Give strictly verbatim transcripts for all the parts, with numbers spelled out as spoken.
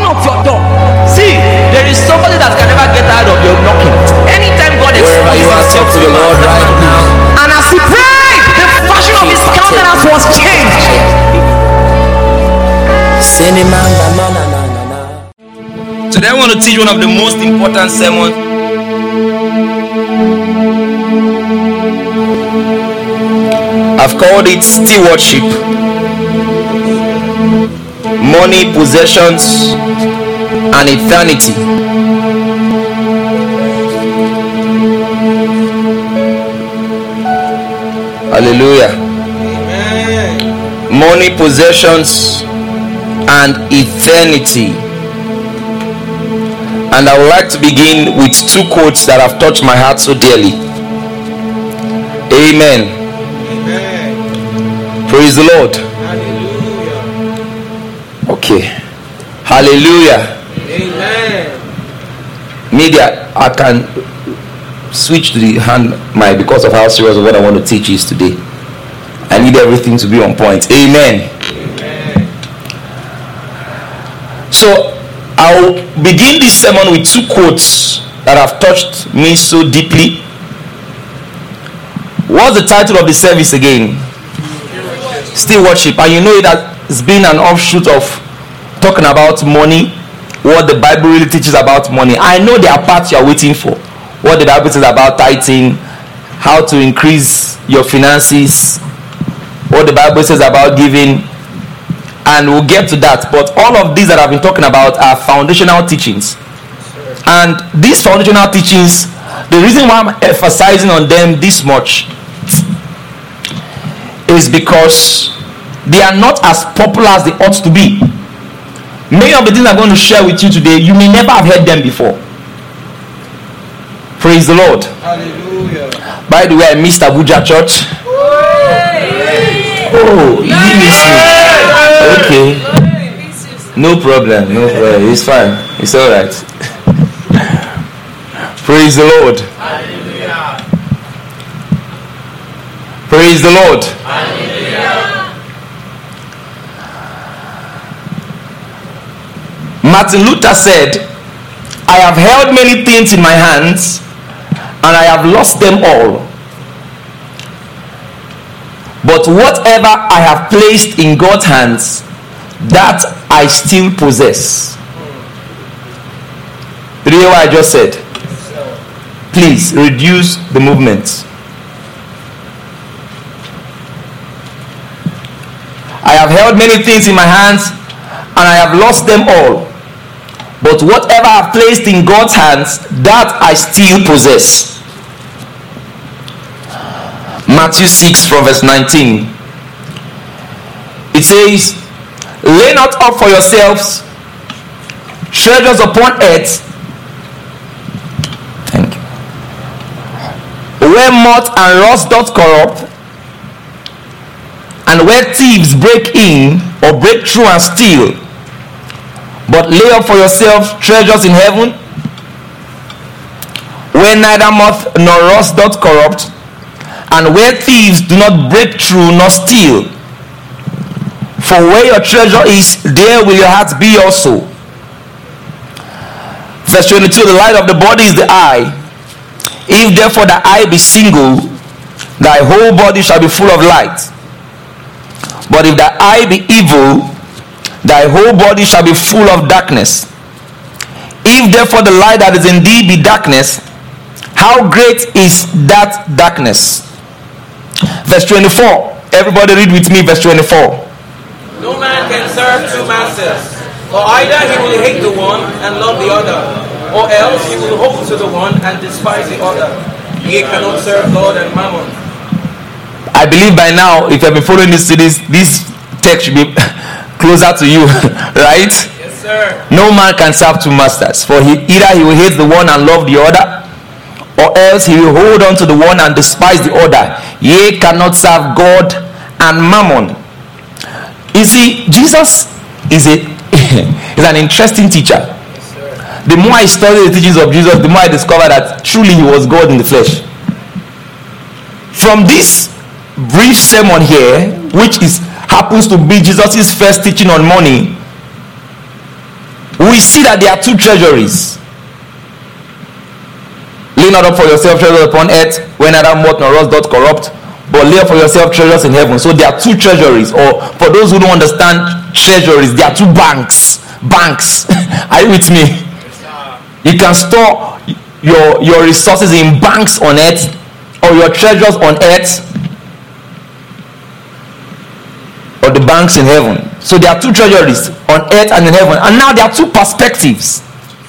at your door. See, there is somebody that can never get tired of your knocking. Anytime God Wherever you are, talk to the Lord right now. And as he prayed, the fashion of his countenance was changed. Today I want to teach one of the most important sermons. I've called it stewardship. Money, possessions, and eternity. Hallelujah. Amen. Money, possessions, and eternity. And I would like to begin with two quotes that have touched my heart so dearly. Amen. Amen. Praise the Lord. Hallelujah. Okay. Hallelujah. Amen. Media, I can switch to the hand mic because of how serious what I want to teach is today. I need everything to be on point. Amen. Amen. So I'll begin this sermon with two quotes that have touched me so deeply. What's the title of the service again? Stewardship. And you know it has been an offshoot of talking about money, what the Bible really teaches about money. I know there are parts you are waiting for. What the Bible says about tithing, how to increase your finances, what the Bible says about giving. And we'll get to that. But all of these that I've been talking about are foundational teachings. And these foundational teachings, the reason why I'm emphasizing on them this much is because they are not as popular as they ought to be. Many of the things I'm going to share with you today, you may never have heard them before. Praise the Lord. Hallelujah. By the way, I missed Abuja Church. Oh, you didn't miss me. Okay, no problem, no problem. It's fine. It's all right. Praise the Lord. Hallelujah. Praise the Lord. Hallelujah. Martin Luther said, "I have held many things in my hands, and I have lost them all. But whatever I have placed in God's hands, that I still possess." Did you hear what I just said? Please reduce the movement. I have held many things in my hands, and I have lost them all. But whatever I have placed in God's hands, that I still possess. Matthew six from verse nineteen. It says, "Lay not up for yourselves treasures upon earth, thank you, where moth and rust doth corrupt, and where thieves break in or break through and steal. But lay up for yourselves treasures in heaven, where neither moth nor rust doth corrupt, and where thieves do not break through nor steal. For where your treasure is, there will your heart be also." Verse twenty-two, "The light of the body is the eye. If therefore the eye be single, thy whole body shall be full of light. But if the eye be evil, thy whole body shall be full of darkness. If therefore the light that is in thee be darkness, how great is that darkness?" Verse twenty-four. Everybody read with me verse twenty-four. "No man can serve two masters, for either he will hate the one and love the other, or else he will hold to the one and despise the other. Ye cannot serve God and mammon." I believe by now, if you have been following this series, this text should be closer to you, right? Yes, sir. No man can serve two masters, for he either he will hate the one and love the other, or else he will hold on to the one and despise the other. Ye cannot serve God and mammon. You see, Jesus is a is an interesting teacher. Yes, sir. The more I study the teachings of Jesus, the more I discover that truly he was God in the flesh. From this brief sermon here, which is happens to be Jesus' first teaching on money, we we see that there are two treasuries. Lay not up for yourself treasures upon earth, where neither moth nor rust doth corrupt, but lay up for yourself treasures in heaven. So there are two treasuries, or for those who don't understand treasuries, there are two banks. Banks. Are you with me? You can store your your resources in banks on earth, or your treasures on earth, or the banks in heaven. So there are two treasuries on earth and in heaven, and now there are two perspectives.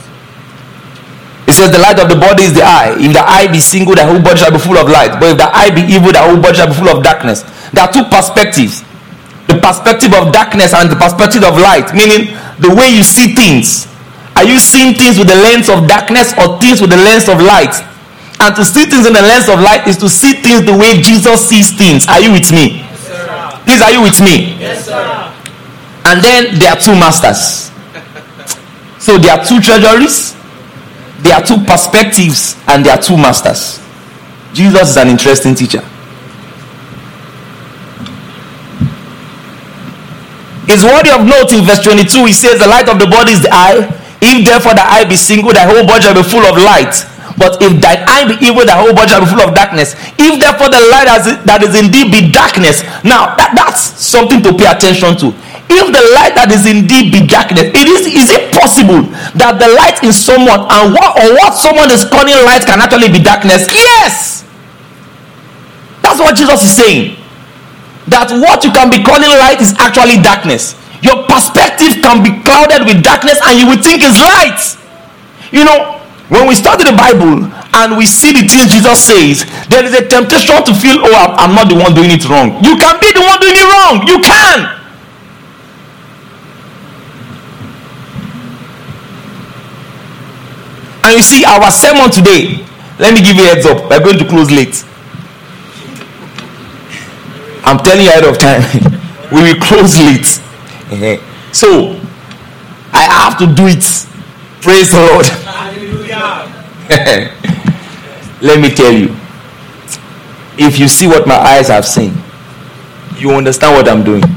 It says the light of the body is the eye. If the eye be single, the whole body shall be full of light. But if the eye be evil, the whole body shall be full of darkness. There are two perspectives. The perspective of darkness and the perspective of light. Meaning the way you see things. Are you seeing things with the lens of darkness or things with the lens of light? And to see things in the lens of light is to see things the way Jesus sees things. Are you with me? Yes, sir. Please, are you with me? Yes, sir. And then there are two masters. So there are two treasuries. There are two perspectives, and there are two masters. Jesus is an interesting teacher. It's worthy of note in verse twenty-two. He says, the light of the body is the eye. If therefore the eye be single, thy whole body shall be full of light. But if thy eye be evil, thy whole body shall be full of darkness. If therefore the light that is indeed be darkness. Now, that, that's something to pay attention to. If the light that is indeed be darkness, it is is it possible that the light in someone and what or what someone is calling light can actually be darkness? Yes. That's what Jesus is saying. That what you can be calling light is actually darkness. Your perspective can be clouded with darkness and you will think it's light. You know, when we study the Bible and we see the things Jesus says, there is a temptation to feel, oh, I'm not the one doing it wrong. You can be the one doing it wrong. You can. And you see, our sermon today, let me give you a heads up, we're going to close late. I'm telling you ahead of time, we will close late. So, I have to do it. Praise the Lord. Let me tell you, if you see what my eyes have seen, you understand what I'm doing.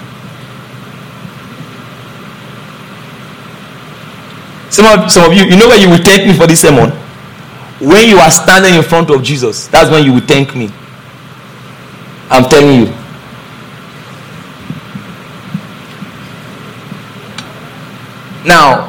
Some of, some of you, you know where you will thank me for this sermon? When you are standing in front of Jesus, that's when you will thank me. I'm telling you. Now,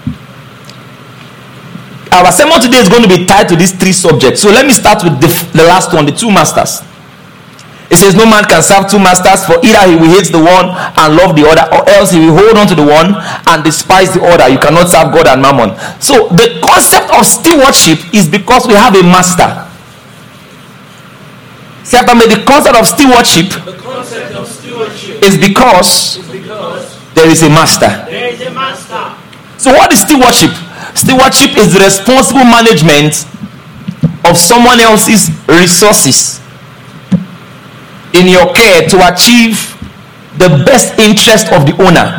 our sermon today is going to be tied to these three subjects. So let me start with the, the last one, the two masters. It says no man can serve two masters, for either he will hate the one and love the other, or else he will hold on to the one and despise the other. You cannot serve God and mammon. So the concept of stewardship is because we have a master. See after me, the concept of stewardship, The concept of stewardship is because, is because there is a master. there is a master. So what is stewardship? Stewardship is the responsible management of someone else's resources in your care to achieve the best interest of the owner.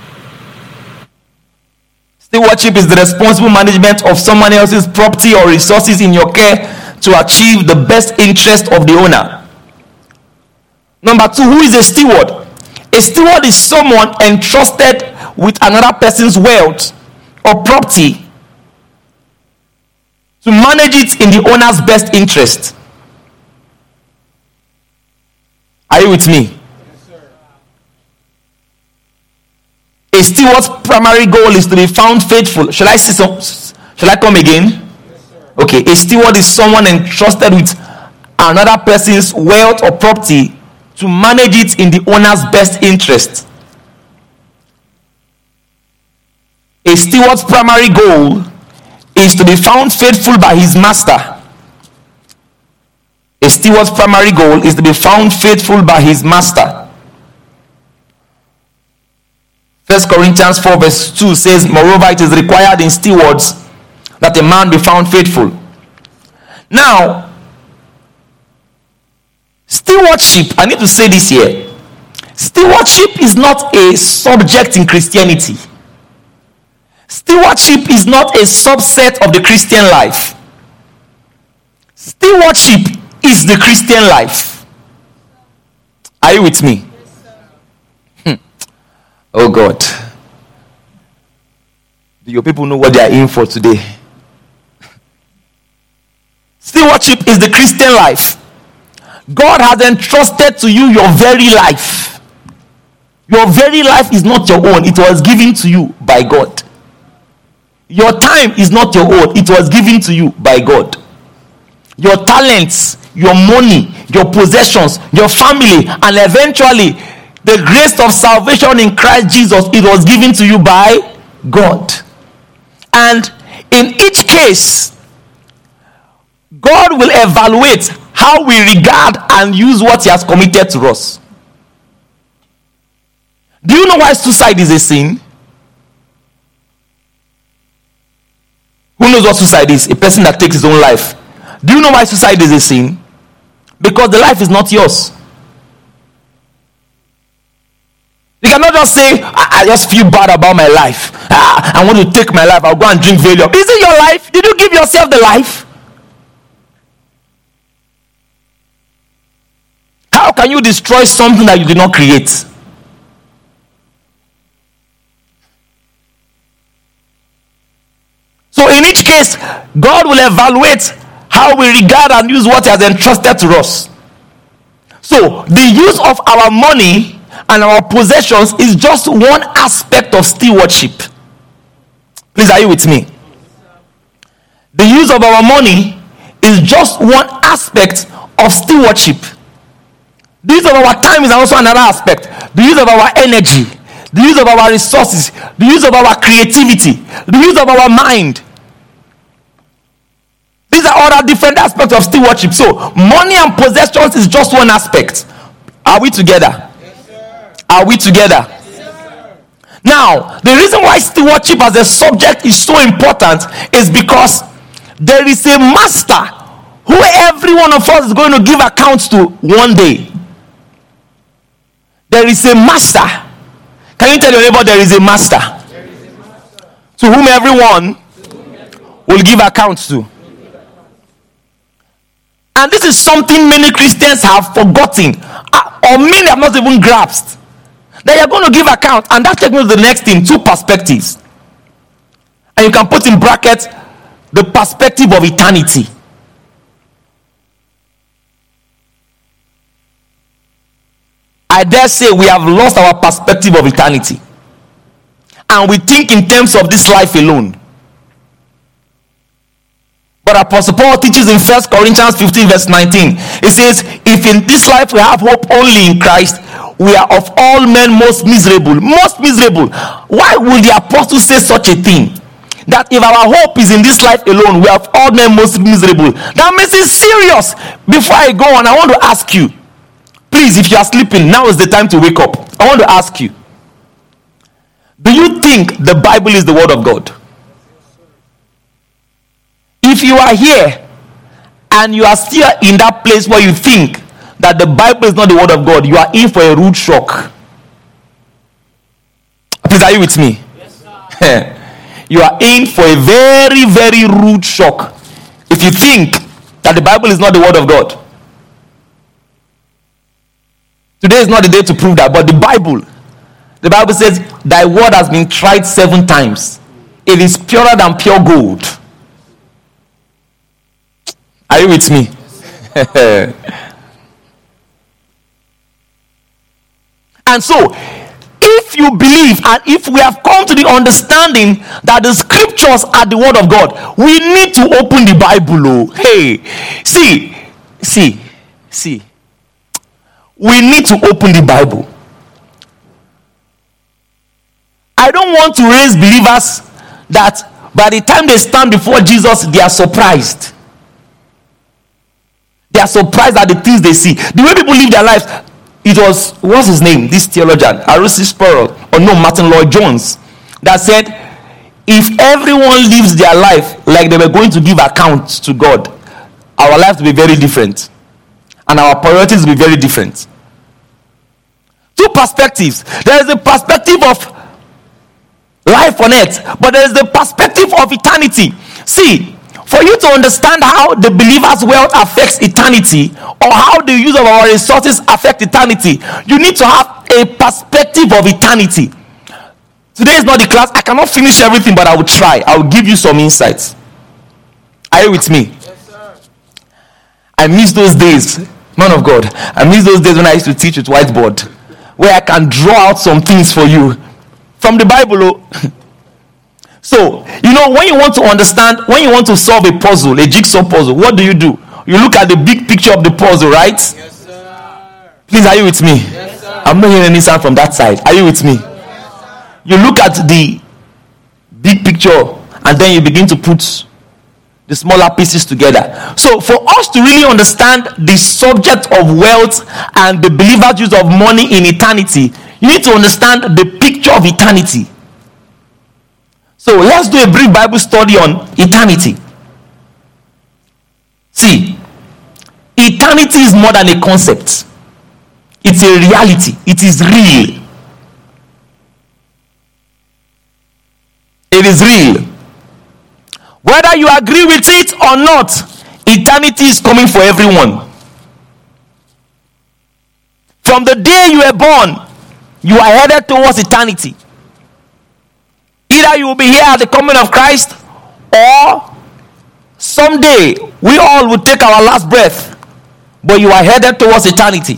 Stewardship is the responsible management of someone else's property or resources in your care to achieve the best interest of the owner. Number two, who is a steward? A steward is someone entrusted with another person's wealth or property to manage it in the owner's best interest. Are you with me? Yes, sir. A steward's primary goal is to be found faithful. Shall I see some? Shall I come again? Yes, sir. Okay. A steward is someone entrusted with another person's wealth or property to manage it in the owner's best interest. A steward's primary goal is to be found faithful by his master. A steward's primary goal is to be found faithful by his master. First Corinthians four verse two says, moreover, it is required in stewards that a man be found faithful. Now, stewardship, I need to say this here. Stewardship is not a subject in Christianity. Stewardship is not a subset of the Christian life. Stewardship is the Christian life. Are you with me? Hmm. Oh God. Your people know what they are in for today. Stewardship is the Christian life. God has entrusted to you your very life. Your very life is not your own. It was given to you by God. Your time is not your own. It was given to you by God. Your talents, your money, your possessions, your family, and eventually the grace of salvation in Christ Jesus, it was given to you by God. And in each case, God will evaluate how we regard and use what he has committed to us. Do you know why suicide is a sin? Who knows what suicide is? A person that takes his own life. Do you know why suicide is a sin? Because the life is not yours. You cannot just say, I, I just feel bad about my life. Ah, I want to take my life. I'll go and drink Valium. Is it your life? Did you give yourself the life? How can you destroy something that you did not create? So in each case, God will evaluate how we regard and use what he has entrusted to us. So the use of our money and our possessions is just one aspect of stewardship. Please, are you with me? The use of our money is just one aspect of stewardship. The use of our time is also another aspect. The use of our energy, the use of our resources, the use of our creativity, the use of our mind. These are all different aspects of stewardship. So money and possessions is just one aspect. Are we together? Yes, sir. Are we together? Yes, sir. Now, the reason why stewardship as a subject is so important is because there is a master who every one of us is going to give accounts to one day. There is a master. Can you tell your neighbor there is a master? There is a master. To whom everyone will give accounts to. And this is something many Christians have forgotten, or many have not even grasped. That you're going to give account, and that takes me to the next thing, two perspectives. And you can put in brackets the perspective of eternity. I dare say we have lost our perspective of eternity. And we think in terms of this life alone. But Apostle Paul teaches in First Corinthians fifteen verse nineteen. It says, if in this life we have hope only in Christ, we are of all men most miserable. Most miserable. Why would the apostle say such a thing? That if our hope is in this life alone, we are of all men most miserable. That means it's serious. Before I go on, I want to ask you. Please, if you are sleeping, now is the time to wake up. I want to ask you. Do you think the Bible is the word of God? If you are here and you are still in that place where you think that the Bible is not the word of God, you are in for a rude shock. Please, are you with me? Yes, sir. You are in for a very, very rude shock if you think that the Bible is not the word of God. Today is not the day to prove that, but the Bible, the Bible says, thy word has been tried seven times. It is purer than pure gold. Are you with me? And so, if you believe and if we have come to the understanding that the scriptures are the word of God, we need to open the Bible. Oh, hey, see, see, see. We need to open the Bible. I don't want to raise believers that by the time they stand before Jesus, they are surprised. They are surprised at the things they see. The way people live their lives. It was, what's his name? This theologian, Arusi Sproul, or no, Martin Lloyd Jones, that said, if everyone lives their life like they were going to give accounts to God, our lives will be very different. And our priorities will be very different. Two perspectives. There is the perspective of life on earth, but there is the perspective of eternity. See, for you to understand how the believer's wealth affects eternity, or how the use of our resources affect eternity, you need to have a perspective of eternity. Today is not the class. I cannot finish everything, but I will try. I will give you some insights. Are you with me? Yes, sir. I miss those days, man of God. I miss those days when I used to teach with whiteboard, where I can draw out some things for you from the Bible. Oh. So, you know, when you want to understand, when you want to solve a puzzle, a jigsaw puzzle, what do you do? You look at the big picture of the puzzle, right? Yes, sir. Please, are you with me? Yes, sir. I'm not hearing any sound from that side. Are you with me? You look at the big picture and then you begin to put the smaller pieces together. So for us to really understand the subject of wealth and the believer's use of money in eternity, you need to understand the picture of eternity. So let's do a brief Bible study on eternity. See, eternity is more than a concept. It's a reality. It is real. It is real. Whether you agree with it or not, eternity is coming for everyone. From the day you were born, you are headed towards eternity. Either you will be here at the coming of Christ, or someday we all will take our last breath, but you are headed towards eternity.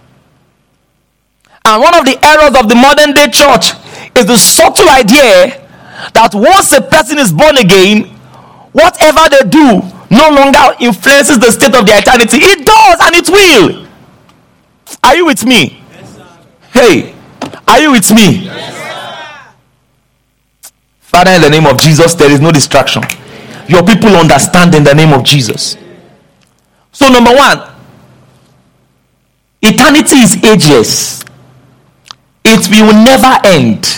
And one of the errors of the modern day church is the subtle idea that once a person is born again, whatever they do no longer influences the state of their eternity. It does, and it will. Are you with me? Yes, sir. Hey, are you with me? Yes, sir. Father, in the name of Jesus, there is no distraction. Your people understand in the name of Jesus. So, number one, eternity is ageless. It will never end.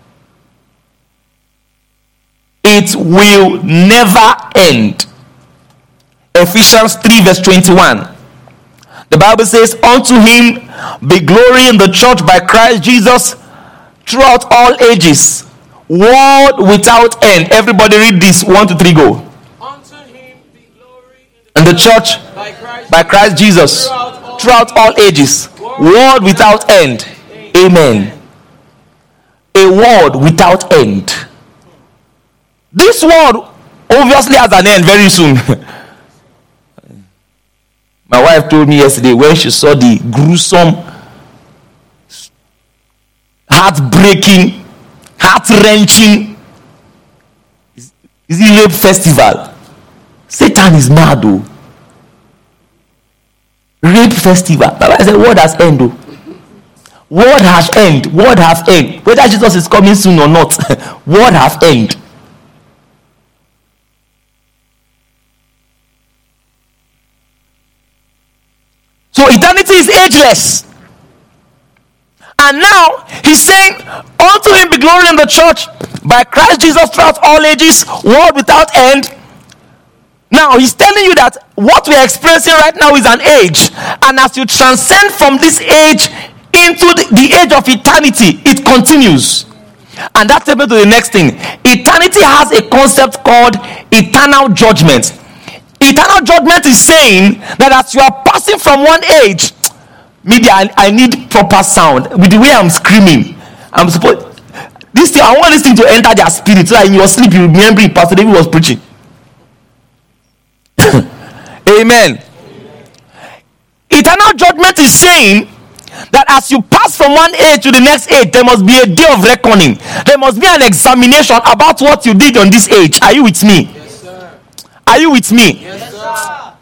It will never end. Ephesians three verse twenty-one. The Bible says, unto him be glory in the church by Christ Jesus throughout all ages, world without end. Everybody read this. One, two, three, go. Unto him be glory in In the the church by Christ, by Christ Jesus throughout all ages, world without end. Amen. A world without end. This world obviously has an end very soon. My wife told me yesterday when she saw the gruesome, heartbreaking, heart-wrenching is it rape festival. Satan is mad though. Rape festival. I said, word has end though. Word has end. Word has end. Whether Jesus is coming soon or not, word has end. So eternity is ageless. And now he's saying, unto him be glory in the church by Christ Jesus throughout all ages, world without end. Now he's telling you that what we're experiencing right now is an age. And as you transcend from this age into the, the age of eternity, it continues. And that takes me to the next thing. Eternity has a concept called eternal judgment. Eternal judgment is saying that as you are passing from one age, maybe I, I need proper sound. With the way I'm screaming, I'm supposed this thing, I want this thing to enter their spirit so that in your sleep you remember Pastor David was preaching. Amen. Eternal judgment is saying that as you pass from one age to the next age, there must be a day of reckoning. There must be an examination about what you did on this age. Are you with me? Yes, sir. Are you with me? Yes, sir.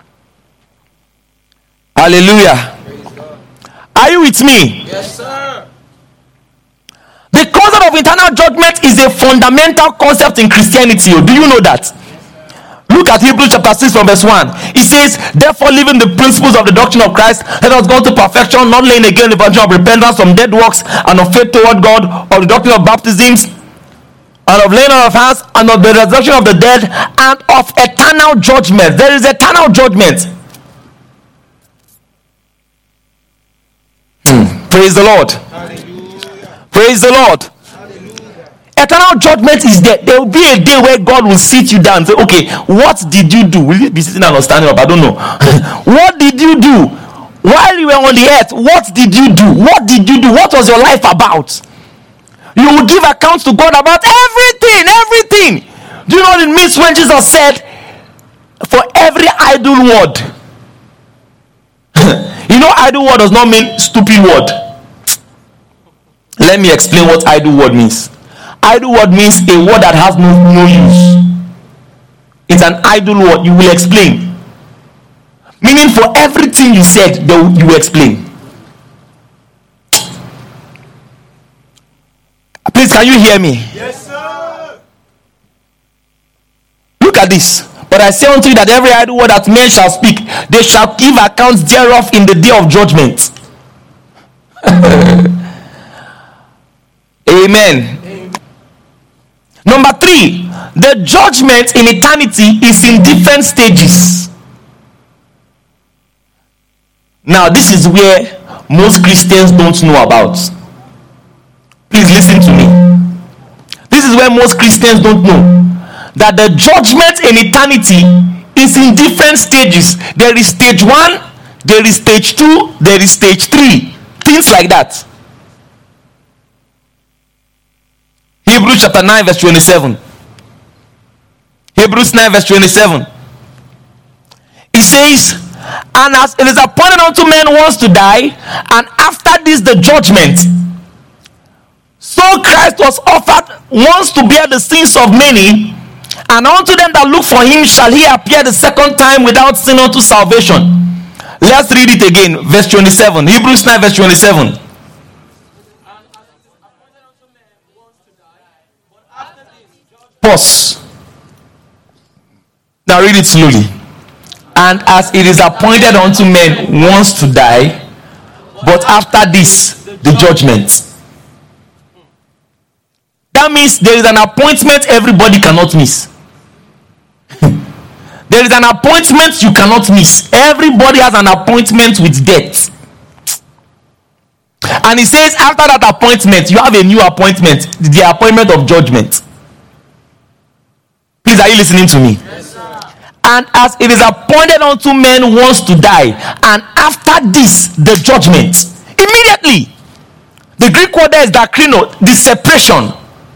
Hallelujah. Are you with me? Yes, sir. The concept of eternal judgment is a fundamental concept in Christianity. Do you know that? Look at Hebrews chapter six from verse one. It says, therefore, leaving the principles of the doctrine of Christ, let us go to perfection, not laying again the foundation of repentance from dead works and of faith toward God, of the doctrine of baptisms, and of laying on of hands, and of the resurrection of the dead, and of eternal judgment. There is eternal judgment. Hmm. Praise the Lord. Hallelujah. Praise the Lord. Hallelujah. Eternal judgment is there. There will be a day where God will sit you down and say, okay, what did you do? Will you be sitting and standing up? I don't know. What did you do while you were on the earth? What did you do? What did you do? What was your life about? You will give accounts to God about everything, everything. Do you know what it means when Jesus said, for every idle word? You know, idle word does not mean stupid word. Let me explain what idle word means. Idle word means a word that has no, no use. It's an idle word. You will explain. Meaning for everything you said, you will explain. Please, can you hear me? Yes, sir. Look at this. But I say unto you that every idle word that men shall speak, they shall give accounts thereof in the day of judgment. Amen. Amen. Number three, the judgment in eternity is in different stages. Now, this is where most Christians don't know about. Please listen to me. This is where most Christians don't know that the judgment in eternity is in different stages. There is stage one, there is stage two, there is stage three. Things like that. Hebrews chapter nine verse twenty-seven. Hebrews nine verse twenty-seven. It says, and as it is appointed unto men once to die, and after this the judgment, so Christ was offered once to bear the sins of many, and unto them that look for him shall he appear the second time without sin unto salvation. Let's read it again. Verse twenty-seven. Hebrews nine verse twenty-seven. Pause. Now read it slowly. And as it is appointed unto men once to die, but after this the judgment. That means there is an appointment everybody cannot miss. There is an appointment you cannot miss. Everybody has an appointment with death. And he says after that appointment, you have a new appointment, the appointment of judgment. Please, are you listening to me? Yes, sir. And as it is appointed unto men once to die, and after this the judgment. Immediately. The Greek word there is dakrino, the separation.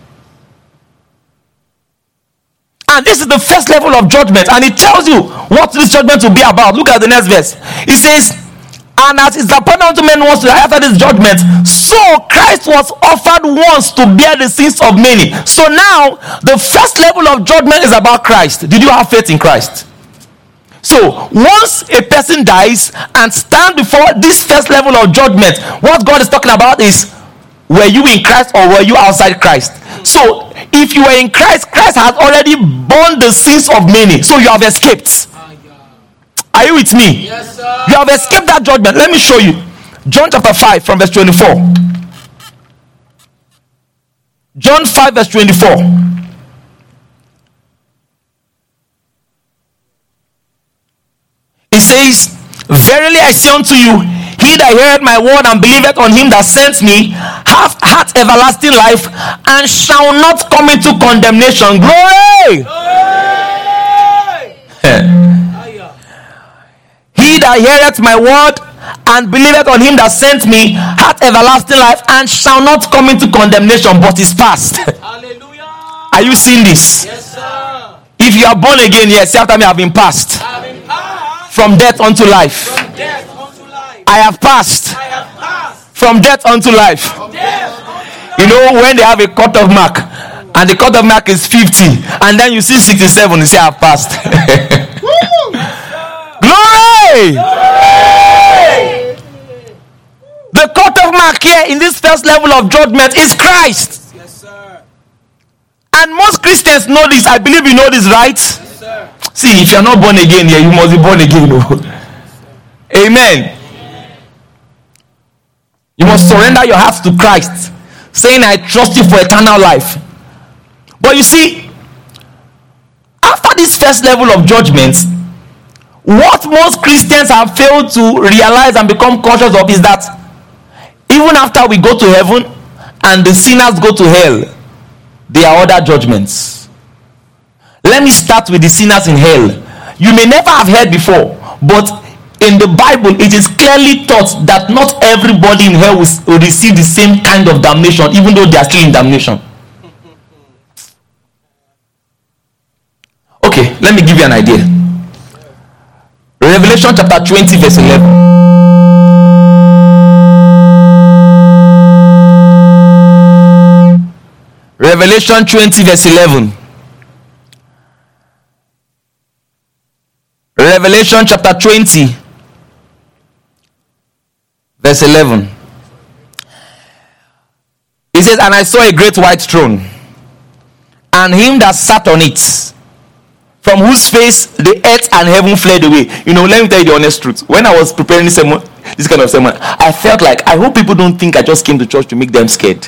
And this is the first level of judgment. And it tells you what this judgment will be about. Look at the next verse. It says, and as is appointed unto men once to die after this judgment, so Christ was offered once to bear the sins of many. So now, the first level of judgment is about Christ. Did you have faith in Christ? So, once a person dies and stand before this first level of judgment, what God is talking about is, were you in Christ or were you outside Christ? So, if you were in Christ, Christ has already borne the sins of many. So, you have escaped. Are you with me? Yes, sir. You have escaped that judgment. Let me show you. John chapter five from verse twenty-four. John five verse twenty-four. It says, verily I say unto you, he that heareth my word and believeth on him that sent me hath, hath everlasting life, and shall not come into condemnation. Glory! Glory! He that heareth my word and believeth on him that sent me hath everlasting life, and shall not come into condemnation, but is past. Hallelujah. Are you seeing this? Yes, sir. If you are born again, yes, say after me, I have been passed. I have been passed From death unto life. from death unto life. I have passed. I have passed From death unto life. from death unto You know, when they have a cut-off mark, and the cut-off mark is fifty, and then you see sixty-seven, you say, I have passed. Glory! The cut-off mark here in this first level of judgment is Christ. Yes, sir. And most Christians know this. I believe you know this, right? Yes, sir. See, if you're not born again here, you must be born again. Amen. You must surrender your heart to Christ, saying, I trust you for eternal life. But you see, after this first level of judgment, what most Christians have failed to realize and become conscious of is that even after we go to heaven and the sinners go to hell, there are other judgments. Let me start with the sinners in hell. You may never have heard before, but in the Bible, it is clearly taught that not everybody in hell will, will receive the same kind of damnation, even though they are still in damnation. Okay, let me give you an idea. Revelation chapter twenty, verse eleven. Revelation twenty, verse eleven. Revelation chapter twenty, verse eleven. It says, "And I saw a great white throne, and him that sat on it, from whose face the earth and heaven fled away." You know, let me tell you the honest truth. When I was preparing this sermon, this kind of sermon, I felt like, I hope people don't think I just came to church to make them scared.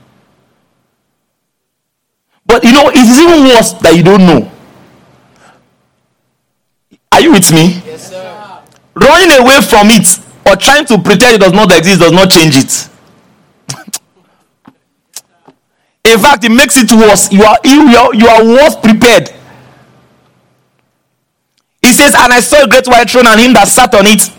But you know, it is even worse that you don't know. Are you with me? Yes, sir. Running away from it or trying to pretend it does not exist does not change it. In fact, it makes it worse. You are you are, you are worse prepared. It says, "And I saw a great white throne, and him that sat on it,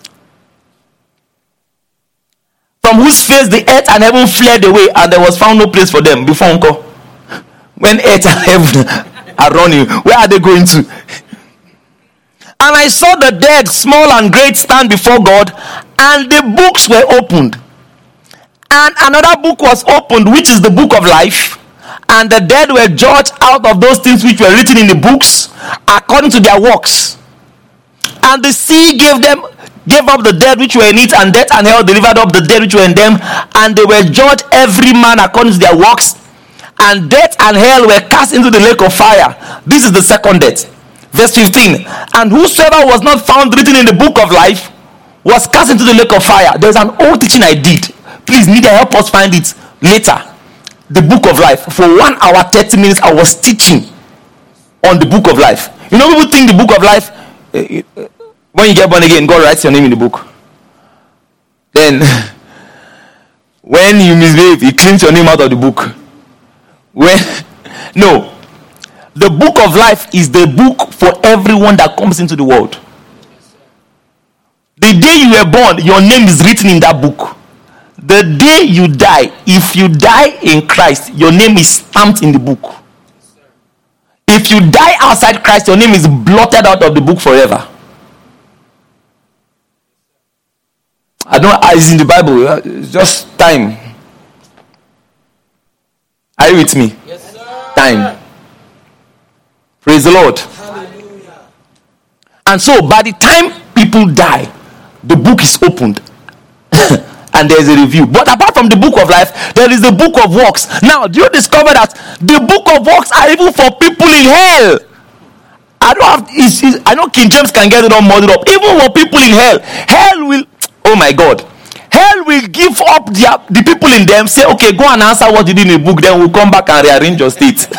from whose face the earth and heaven fled away, and there was found no place for them." Before uncle, when earth and heaven are running, where are they going to? "And I saw the dead, small and great, stand before God, and the books were opened. And another book was opened, which is the book of life. And the dead were judged out of those things which were written in the books, according to their works. And the sea gave them gave up the dead which were in it, and death and hell delivered up the dead which were in them, and they were judged every man according to their works. And death and hell were cast into the lake of fire. This is the second death." Verse fifteen. "And whosoever was not found written in the book of life was cast into the lake of fire." There's an old teaching I did. Please, need to help us find it later. The book of life. For one hour, thirty minutes, I was teaching on the book of life. You know, people think the book of life, uh, uh, when you get born again, God writes your name in the book. Then, when you misbehave, He cleans your name out of the book. When, no. The book of life is the book for everyone that comes into the world. The day you were born, your name is written in that book. The day you die, if you die in Christ, your name is stamped in the book. If you die outside Christ, your name is blotted out of the book forever. I don't know, it's in the Bible. It's just time. Are you with me? Yes, sir. Time. Praise the Lord. Hallelujah. And so, by the time people die, the book is opened. And there's a review. But apart from the book of life, there is the book of works. Now, do you discover that the book of works are even for people in hell? I don't have. It's, it's, I know King James can get it all muddled up. Even for people in hell, hell will. Oh my God, hell will give up the the people in them. Say, okay, go and answer what you did in the book. Then we'll come back and rearrange your state.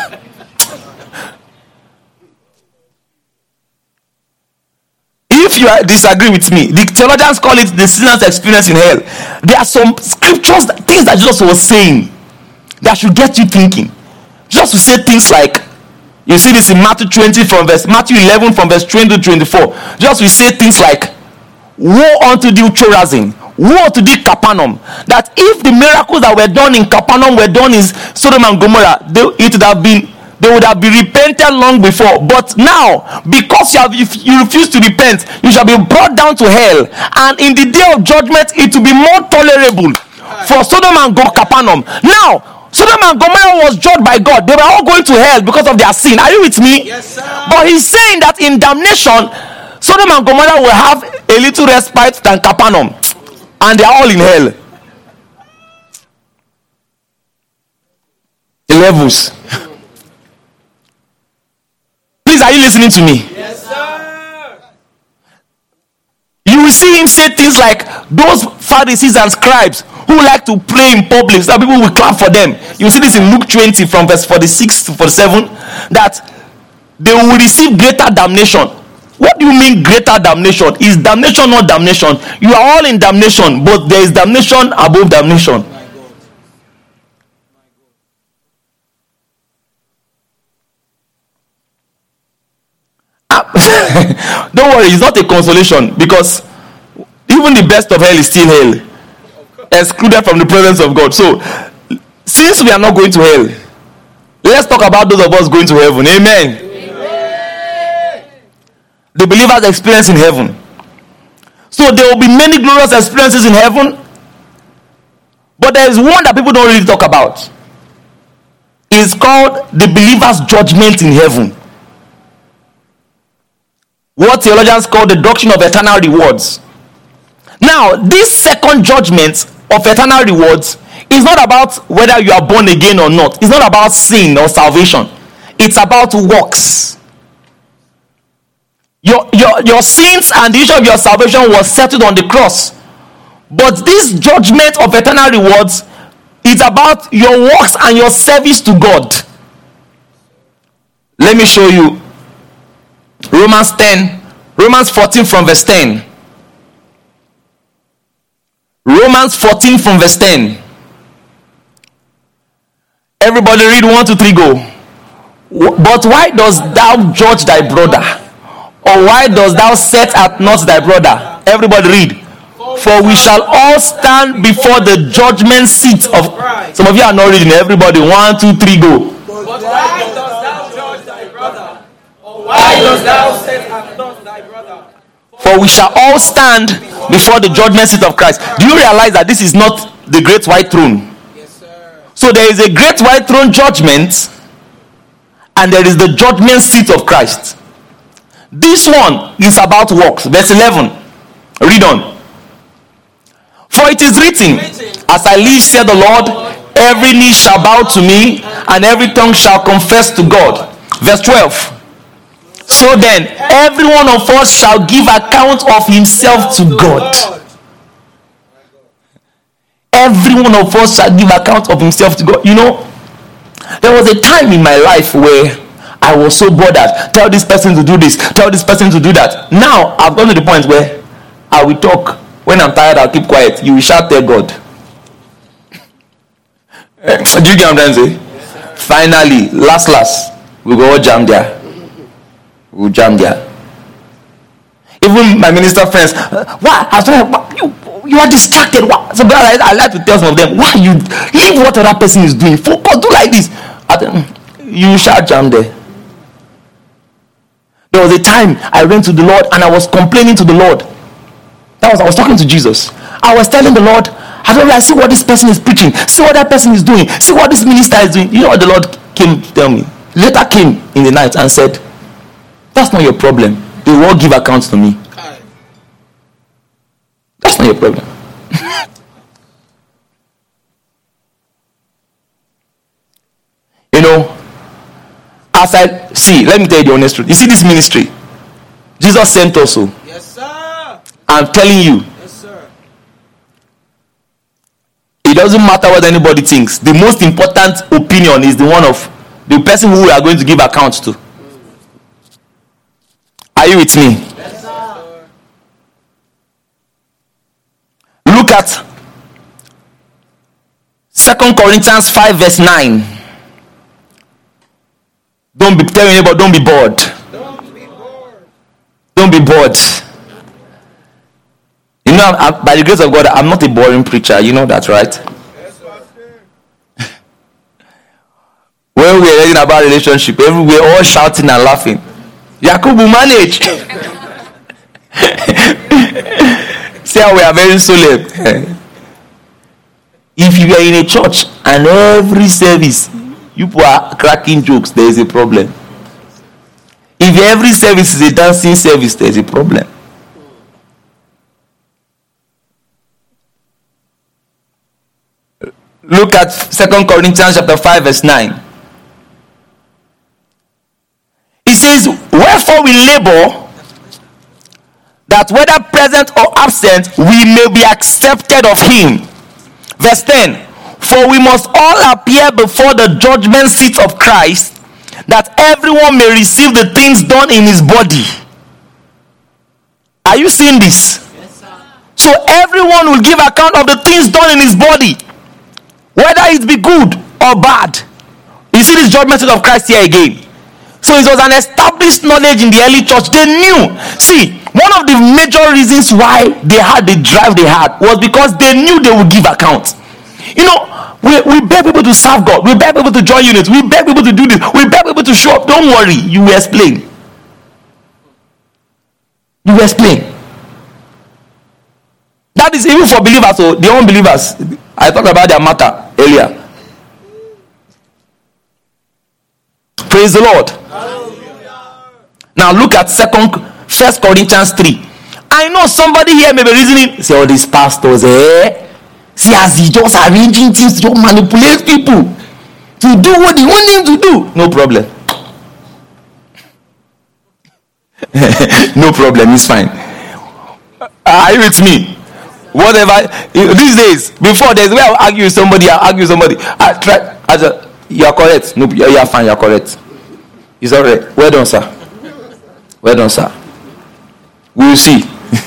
If you disagree with me, the theologians call it the sinner's experience in hell. There are some scriptures, things that Jesus was saying, that should get you thinking. Jesus will say things like, you see this in Matthew twenty from verse Matthew eleven from verse twenty to twenty-four. Jesus will say things like, "Woe unto thee, Chorazin! Woe to thee, Capernaum! That if the miracles that were done in Capernaum were done in Sodom and Gomorrah, they, it would have been they would have been repented long before. But now, because you have if you refuse to repent, you shall be brought down to hell. And in the day of judgment, it will be more tolerable for Sodom and Capernaum." Now, Sodom and Gomorrah was judged by God. They were all going to hell because of their sin. Are you with me? Yes, sir. But he's saying that in damnation, Sodom and Gomorrah will have a little respite than Capernaum, and they are all in hell. The levels. Please, are you listening to me? Yes, sir. You will see him say things like, those Pharisees and scribes who like to pray in public, so that people will clap for them. You see this in Luke twenty from verse forty-six to forty-seven, that they will receive greater damnation. What do you mean greater damnation? Is damnation not damnation? You are all in damnation, but there is damnation above damnation. Ah, don't worry, it's not a consolation, because even the best of hell is still hell, excluded from the presence of God. So, since we are not going to hell, let's talk about those of us going to heaven. Amen. Amen. The believers experience in heaven. So there will be many glorious experiences in heaven, but there is one that people don't really talk about. It's called the believer's judgment in heaven. What theologians call the doctrine of eternal rewards. Now, this second judgment of eternal rewards is not about whether you are born again or not. It's not about sin or salvation. It's about works. Your, your, your sins and the issue of your salvation was settled on the cross. But this judgment of eternal rewards is about your works and your service to God. Let me show you. Romans ten, Romans fourteen from verse ten. Romans fourteen from verse ten. Everybody read one, two, three, go. But why dost thou judge thy brother? Or why dost thou set at naught thy brother? Everybody read. For we shall all stand before the judgment seat of... Some of you are not reading. Everybody, one, two, three, go. But why dost thou judge thy brother? Or why dost thou set at naught thy brother? For we shall all stand before the judgment seat of Christ. Do you realize that this is not the great white throne? Yes, sir. So there is a great white throne judgment, and there is the judgment seat of Christ. This one is about works. Verse eleven. Read on. For it is written, as I live, said the Lord, every knee shall bow to me, and every tongue shall confess to God. Verse twelve. So then, every one of us shall give account of himself to God. Every one of us shall give account of himself to God. You know, there was a time in my life where I was so bothered. Tell this person to do this. Tell this person to do that. Now, I've gotten to the point where I will talk. When I'm tired, I'll keep quiet. You will shout, tell God. Do you get what I'm trying to say? Yes, finally, last, last, we go all jam there. We'll jam there. Even my minister friends, uh, why? I was like, why? You, you are distracted. Why? So I, I like to tell some of them, why you leave what other person is doing? Focus, do like this. I, you shall jam there. There was a time I went to the Lord and I was complaining to the Lord. That was I was talking to Jesus. I was telling the Lord, I don't really see what this person is preaching. See what that person is doing. See what this minister is doing. You know what the Lord came to tell me? Later came in the night and said, that's not your problem. They will all give accounts to me. That's not your problem. You know, as I see, let me tell you the honest truth. You see this ministry, Jesus sent us. Yes, sir. I'm telling you. Yes, sir. It doesn't matter what anybody thinks. The most important opinion is the one of the person who we are going to give accounts to. Are you with me? Yes, sir. Look at Second Corinthians five verse nine. Don't be telling anybody, don't be bored. Don't be bored. Don't be bored. You know, I, I, by the grace of God, I'm not a boring preacher. You know that, right? Yes, Pastor. When we are reading about relationship, everywhere all shouting and laughing. Yakubu manage. See how we are very solemn. If you are in a church and every service you are cracking jokes, there is a problem. If every service is a dancing service, there is a problem. Look at Second Corinthians chapter five verse nine. It says, wherefore we labor, that whether present or absent, we may be accepted of him. Verse ten. For we must all appear before the judgment seat of Christ, that everyone may receive the things done in his body. Are you seeing this? Yes, sir. So everyone will give account of the things done in his body, whether it be good or bad. You see this judgment seat of Christ here again. So it was an established knowledge in the early church. They knew. See, one of the major reasons why they had the drive they had was because they knew they would give account. You know, we, we beg people to serve God. We beg people to join units. We beg people to do this. We beg people to show up. Don't worry. You will explain. You will explain. That is even for believers. So the unbelievers, I talked about their matter earlier. Praise the Lord. Hallelujah. Now look at second First Corinthians three. I know somebody here may be reasoning, say all these pastors, eh? See, as he just arranging things to manipulate people to do what they want them to do. No problem. No problem, it's fine. Are you with me? Whatever these days, before there's where I'll argue with somebody, I'll argue with somebody. I try I just, you are correct. No, you are fine, you are correct. It's all right. Well done, sir. Well done, sir. We will see.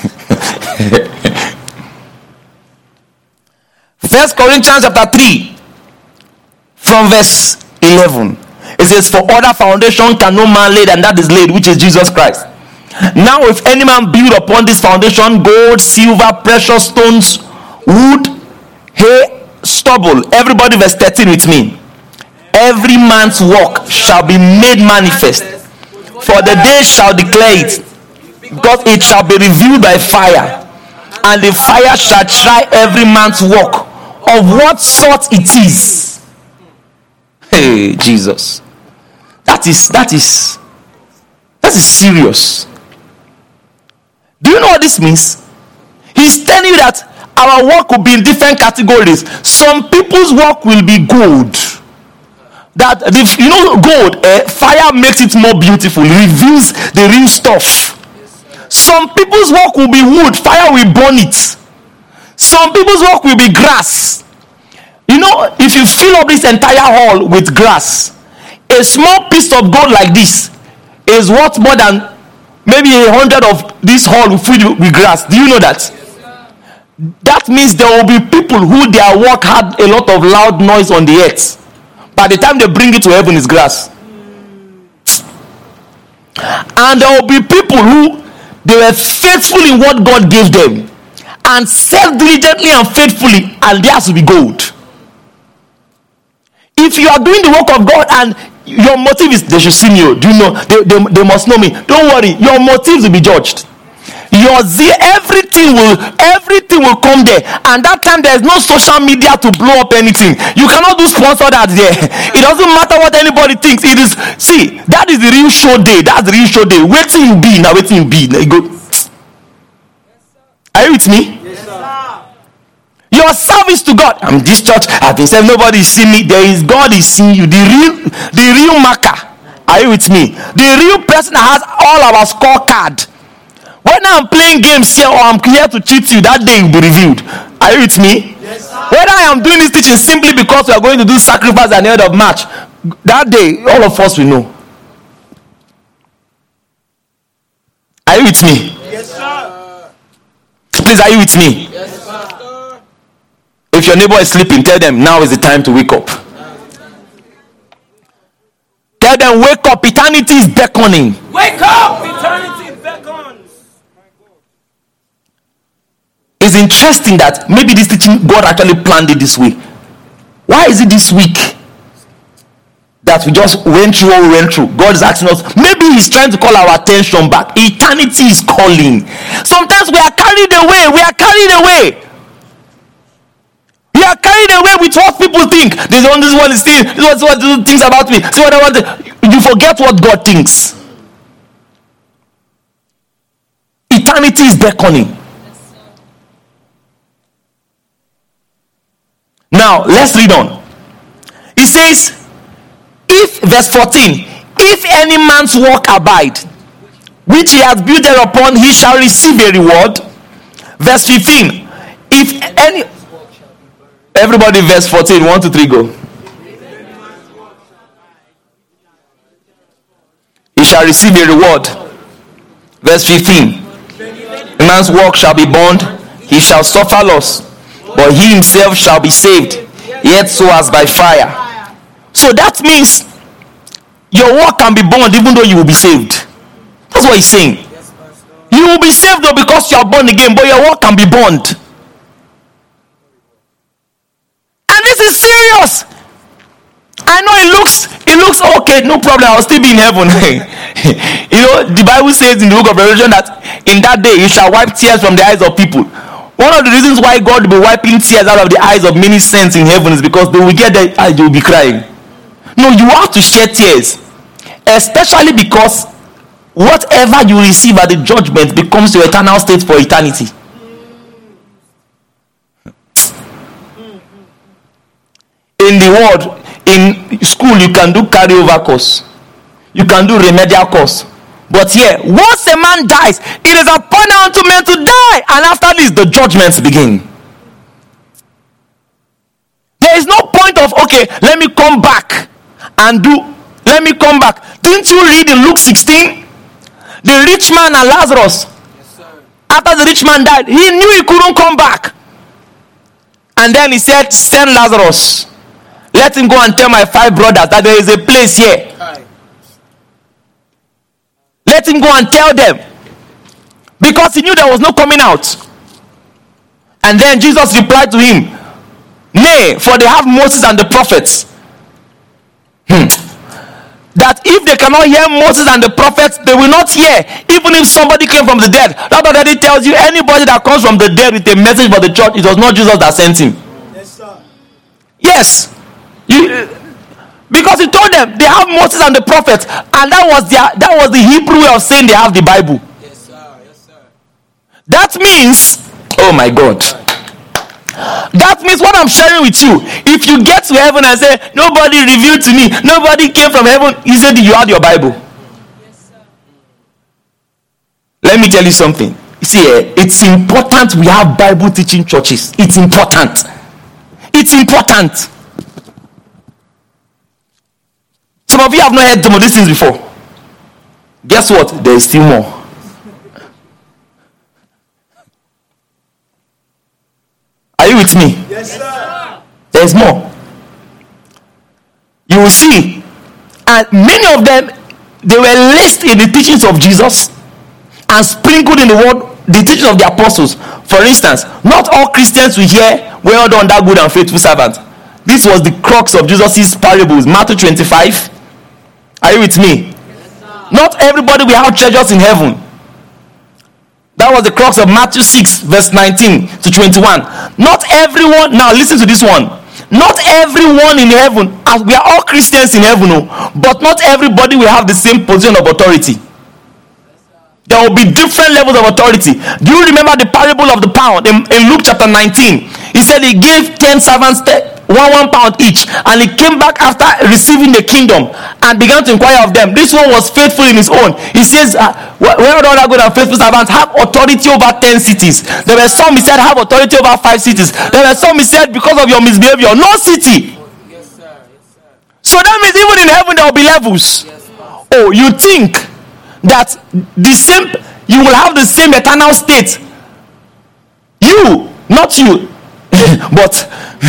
First Corinthians chapter three, from verse eleven. It says, for other foundation can no man lay than that is laid, which is Jesus Christ. Now if any man build upon this foundation gold, silver, precious stones, wood, hay, stubble. Everybody verse thirteen with me. Every man's work shall be made manifest, for the day shall declare it, because it shall be revealed by fire, and the fire shall try every man's work of what sort it is. Hey, Jesus. That is, that is, that is serious. Do you know what this means? He's telling you that our work will be in different categories. Some people's work will be gold. That the, you know, gold, uh, fire makes it more beautiful, reveals the real stuff. Some people's work will be wood, fire will burn it. Some people's work will be grass. You know, if you fill up this entire hall with grass, a small piece of gold like this is worth more than maybe a hundred of this hall filled with grass. Do you know that? That means there will be people who their work had a lot of loud noise on the earth. By the time they bring it to heaven, it's grass. And there will be people who they were faithful in what God gave them and served diligently and faithfully, and theirs will be gold. If you are doing the work of God and your motive is they should see me, do you know they, they, they must know me, don't worry, your motives will be judged. Your zeal, everything will everything will come there, and that time there is no social media to blow up anything. You cannot do sponsored ads there. It doesn't matter what anybody thinks. It is, see, that is the real show day. That's the real show day. Waiting you be now, waiting you be now. You go. Are you with me? Yes, sir. Your service to God. I'm this church. I've been saying nobody is seeing me. There is God is seeing you. The real, the real marker. Are you with me? The real person that has all our scorecard. When I'm playing games here or I'm here to cheat you, that day will be revealed. Are you with me? Yes, sir. Whether I am doing this teaching simply because we are going to do sacrifice at the end of March, that day all of us will know. Are you with me? Yes, sir. Please, are you with me? Yes, sir. If your neighbor is sleeping, tell them now is the time to wake up. Tell them wake up. Eternity is beckoning. Wake up! Eternity beckons. It's interesting that maybe this teaching God actually planned it this way. Why is it this week that we just went through what we went through? God is asking us, maybe he's trying to call our attention back. Eternity is calling. Sometimes we are carried away. We are carried away. We are carried away with what people think. This one, this one is still, this one, this one thinks about me. See what I want. You forget what God thinks. Eternity is beckoning. Now, let's read on. It says, if, verse fourteen, if any man's work abide, which he has built thereupon, he shall receive a reward. Verse fifteen, if any, everybody, verse fourteen, one, two, three, go. He shall receive a reward. Verse fifteen, a man's work shall be burned, he shall suffer loss, but he himself shall be saved, yet so as by fire. So that means your work can be burned even though you will be saved. That's what he's saying. You will be saved though because you are born again, but your work can be burned. And this is serious. I know it looks it looks okay, no problem, I'll still be in heaven. You know, the Bible says in the book of Revelation that in that day you shall wipe tears from the eyes of people. One of the reasons why God will be wiping tears out of the eyes of many saints in heaven is because they will get their eyes, they will be crying. No, you have to shed tears, especially because whatever you receive at the judgment becomes your eternal state for eternity. In the world, in school, you can do carryover course, you can do remedial course, but here, once a man dies, it is appointed unto men to die, and after this, the judgments begin. There is no point of, okay, let me come back and do, let me come back. Didn't you read in Luke sixteen? The rich man and Lazarus. Yes, sir. After the rich man died, he knew he couldn't come back. And then he said, send Lazarus. Let him go and tell my five brothers that there is a place here. Hi. Let him go and tell them. Because he knew there was no coming out. And then Jesus replied to him, nay, for they have Moses and the prophets. Hmm. That if they cannot hear Moses and the prophets, they will not hear, even if somebody came from the dead. That already tells you anybody that comes from the dead with a message for the church, it was not Jesus that sent him. Yes, sir. Yes. You, because he told them they have Moses and the prophets, and that was their that was the Hebrew way of saying they have the Bible. Yes, sir. Yes, sir. That means, oh my God. That means what I'm sharing with you, if you get to heaven and say, nobody revealed to me, nobody came from heaven, he said you had your Bible. Yes, sir. Let me tell you something. See, it's important we have Bible teaching churches. It's important. It's important. Some of you have not heard some of these things before. Guess what? There is still more. Are you with me? Yes, sir. There is more. You will see, and many of them, they were laced in the teachings of Jesus and sprinkled in the word, the teachings of the apostles. For instance, not all Christians will hear, well done, that good and faithful servant. This was the crux of Jesus' parables. Matthew twenty-five. Are you with me? Yes, not everybody will have treasures in heaven. That was the crux of Matthew six, verse nineteen to twenty-one. Not everyone, now listen to this one. Not everyone in heaven, as we are all Christians in heaven, no, but not everybody will have the same position of authority. There will be different levels of authority. Do you remember the parable of the pound in, in Luke chapter nineteen? He said he gave ten servants one one pound each, and he came back after receiving the kingdom and began to inquire of them. This one was faithful in his own. He says, uh, well done, good and faithful servants, have authority over ten cities. There were some, he said, have authority over five cities. There were some, he said, because of your misbehavior, no city. Yes, sir. Yes, sir. So that means even in heaven there will be levels. Yes, oh, you think that the same, you will have the same eternal state? You, not you, but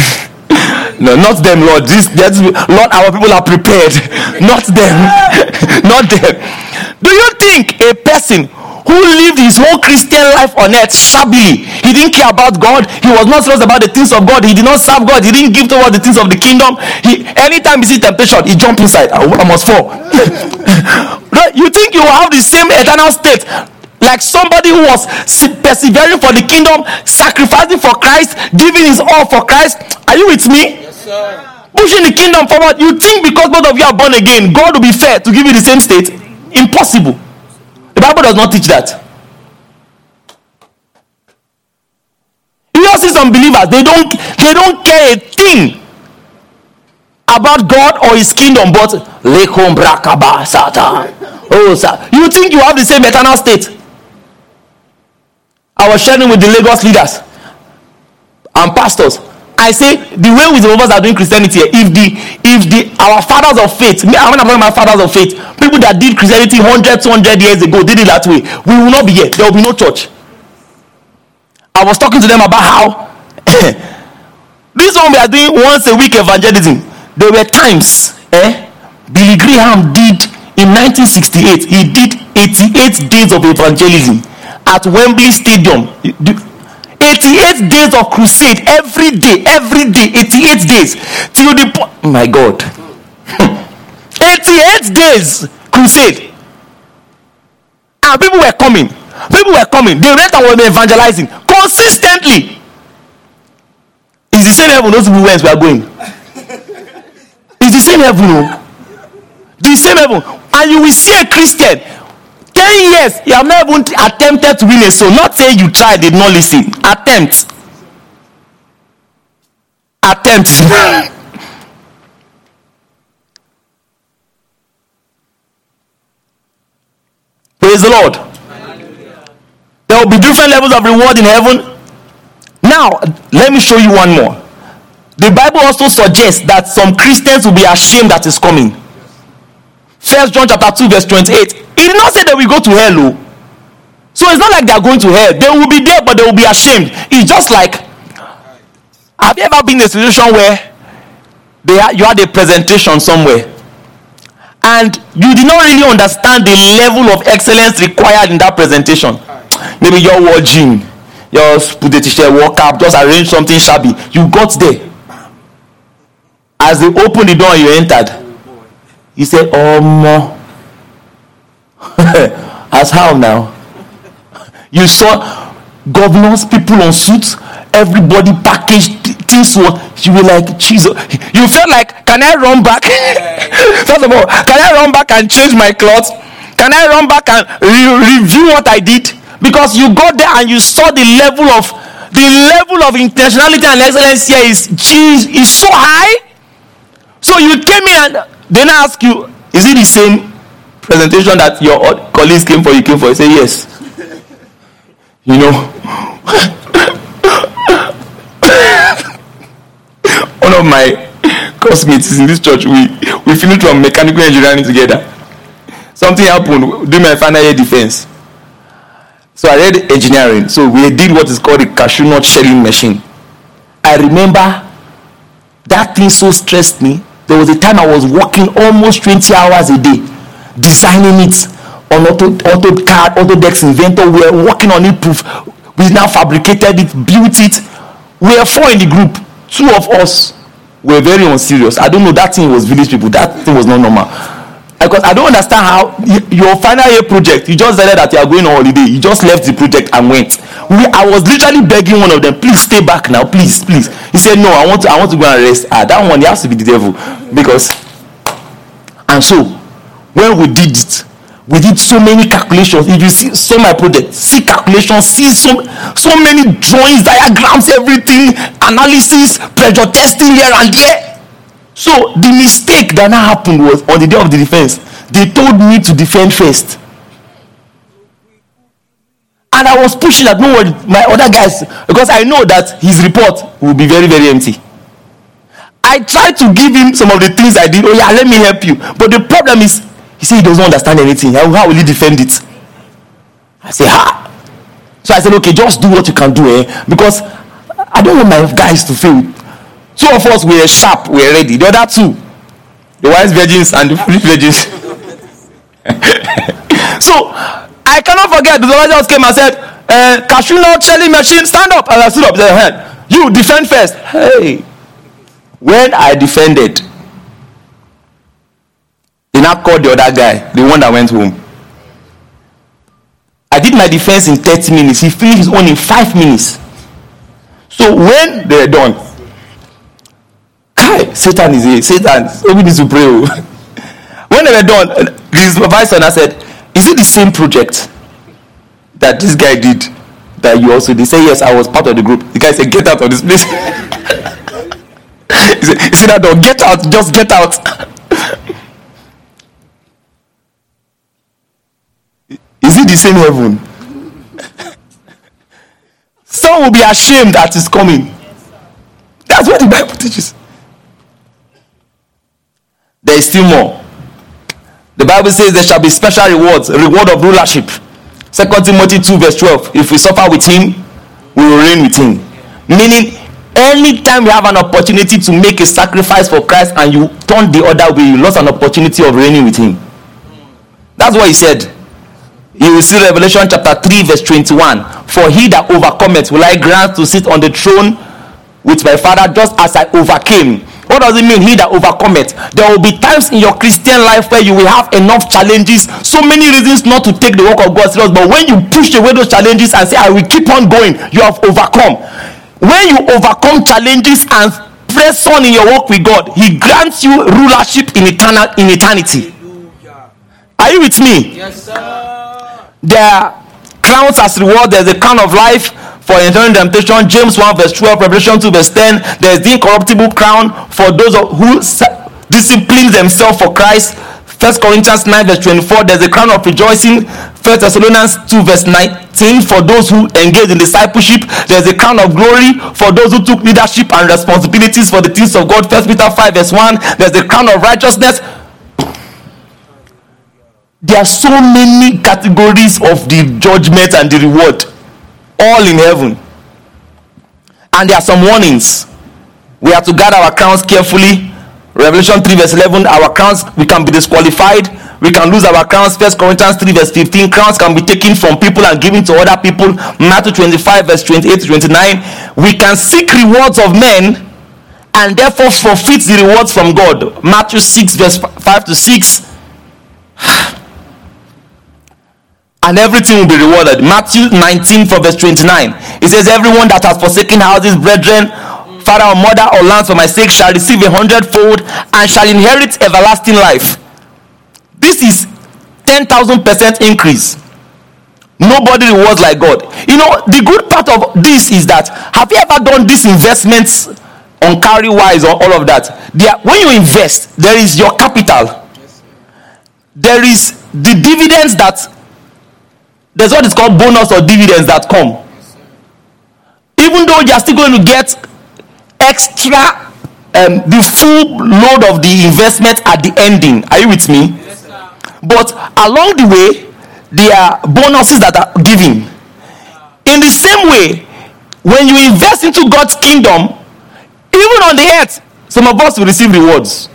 no, not them, Lord. This, this, Lord, our people are prepared. Not them. Not them. Do you think a person who lived his whole Christian life on earth shabbily, he didn't care about God, he was not serious about the things of God, he did not serve God, he didn't give towards the things of the kingdom, he anytime he sees temptation, he jump inside. I, I must fall. You think you will have the same eternal state like somebody who was persevering for the kingdom, sacrificing for Christ, giving his all for Christ? Are you with me? Yes, sir. Pushing the kingdom forward. You think because both of you are born again, God will be fair to give you the same state? Impossible. The Bible does not teach that. You see some believers, they don't they don't care a thing about God or his kingdom, but oh, sir, you think you have the same eternal state? I was sharing with the Lagos leaders and pastors. I say the way we the of us are doing Christianity, if the if the our fathers of faith, me, I'm talking about fathers of faith, people that did Christianity one hundred, two hundred years ago, did it that way, we will not be here. There will be no church. I was talking to them about how this one we are doing once a week evangelism. There were times, eh, Billy Graham did in nineteen sixty-eight. He did eighty-eight days of evangelism at Wembley Stadium. eighty-eight days of crusade every day, every day, eighty-eight days till the point. Oh my God. eighty-eight days crusade. And people were coming. People were coming. They went and were evangelizing consistently. It's the same heaven those people went we are going. It's the same heaven. No? The same heaven. And you will see a Christian. Ten years, you have not even attempted to win a soul. Not saying you tried, did not listen. Attempt. Attempt. Praise the Lord. There will be different levels of reward in heaven. Now, let me show you one more. The Bible also suggests that some Christians will be ashamed that is coming. First John chapter two verse twenty-eight. It did not say that we go to hell. Oh. So it's not like they are going to hell. They will be there, but they will be ashamed. It's just like, have you ever been in a situation where they ha- you had a presentation somewhere and you did not really understand the level of excellence required in that presentation? Maybe you're watching, you put the t-shirt, walk up, just arrange something shabby. You got there. As they opened the door, you entered. You said, "Oh, no." As how now? You saw governors, people on suits, everybody packaged things. So you were like, Jesus. You felt like, can I run back? First of all, can I run back and change my clothes? Can I run back and re- review what I did? Because you got there and you saw the level of the level of intentionality and excellence here is, geez, is so high. So you came in and then I ask you, is it the same presentation that your colleagues came for? You came for? You say yes. You know, one of my classmates in this church, we we finished from mechanical engineering together. Something happened during my final year defense. So I read engineering. So we did what is called a cashew nut shelling machine. I remember that thing so stressed me. There was a time I was working almost twenty hours a day, designing it on Auto, AutoCAD, Autodesk Inventor. We were working on it. Proof. We now fabricated it, built it. We were four in the group. Two of us were very unserious. I don't know, that thing was village people. That thing was not normal. Because I don't understand how your final year project, you just said that you are going on holiday. You just left the project and went. We, I was literally begging one of them, please stay back now, please, please. He said, no, I want to, I want to go and rest. Ah, that one, he has to be the devil. Because, and so, when we did it, we did so many calculations. If you see so my project, see calculations, see so, so many drawings, diagrams, everything, analysis, pressure testing here and there. So the mistake that now happened was on the day of the defense, they told me to defend first. And I was pushing that, no, my other guys, because I know that his report will be very, very empty. I tried to give him some of the things I did. Oh yeah, let me help you. But the problem is, he said he doesn't understand anything. How, how will he defend it? I said, ha. So I said, okay, just do what you can do, eh? Because I don't want my guys to fail. Two of us were sharp, we were ready. The other two, the wise virgins and the foolish virgins. So I cannot forget, the Lord just came and said, uh, cashew nut shelling machine, stand up. And I stood up, said, you defend first. Hey, when I defended, they now called the other guy, the one that went home. I did my defense in thirty minutes. He finished his own in five minutes. So when they were done, Kai, Satan is here. Satan, so we need to pray. When they were done, the supervisor and I said, is it the same project that this guy did that you also did? He said, yes, I was part of the group. The guy said, get out of this place. He said, he said that dog, get out, just get out. Is it the same heaven? Some will be ashamed that is coming. That's what the Bible teaches. There is still more. The Bible says there shall be special rewards, a reward of rulership. Second Timothy two verse twelve. If we suffer with him, we will reign with him. Meaning, Anytime you have an opportunity to make a sacrifice for Christ and you turn the other way, you lost an opportunity of reigning with him. That's what he said. You will see Revelation chapter three verse twenty-one. For he that overcometh will I grant to sit on the throne with my Father, just as I overcame. What does it mean, he that overcometh? There will be times in your Christian life where you will have enough challenges, so many reasons not to take the work of God serious, but when you push away those challenges and say, I will keep on going, you have overcome. When you overcome challenges and press on in your work with God, he grants you rulership in eternal in eternity. Are you with me? Yes, sir. There are crowns as reward. There's a crown of life for enduring temptation, James one verse twelve, Revelation two verse ten. There's the incorruptible crown for those who discipline themselves for Christ, First Corinthians nine verse twenty-four. There's a crown of rejoicing, First Thessalonians two verse nineteen, for those who engage in discipleship. There's a crown of glory for those who took leadership and responsibilities for the things of God, First Peter five verse one. There's a crown of righteousness. There are so many categories of the judgment and the reward, all in heaven. And there are some warnings. We have to guard our crowns carefully. Revelation three verse eleven, our crowns, we can be disqualified. We can lose our crowns. First Corinthians three verse fifteen, crowns can be taken from people and given to other people. Matthew twenty-five verse twenty-eight to twenty-nine. We can seek rewards of men and therefore forfeit the rewards from God. Matthew six verse five to six. And everything will be rewarded. Matthew nineteen from verse twenty-nine. It says, everyone that has forsaken houses, brethren, father or mother or lands for my sake shall receive a hundredfold and shall inherit everlasting life. This is ten thousand percent increase. Nobody rewards like God. You know, the good part of this is that, have you ever done these investments on carry wise or all of that? There, when you invest, there is your capital. There is the dividends that there's what is called bonus or dividends that come. Even though you're still going to get extra, um, the full load of the investment at the ending. Are you with me? Yes, sir. But along the way, there are bonuses that are given. In the same way, when you invest into God's kingdom, even on the earth, some of us will receive rewards.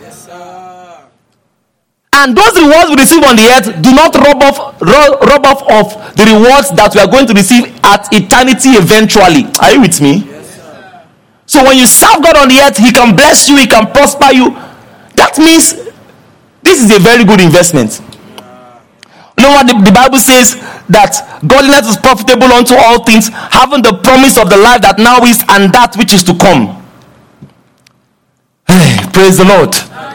And those rewards we receive on the earth do not rub off, rub, rub off of the rewards that we are going to receive at eternity eventually. Are you with me? Yes, sir. So when you serve God on the earth, he can bless you, he can prosper you. That means this is a very good investment. You know what the, the Bible says? That godliness is profitable unto all things, having the promise of the life that now is and that which is to come. Hey, praise the Lord.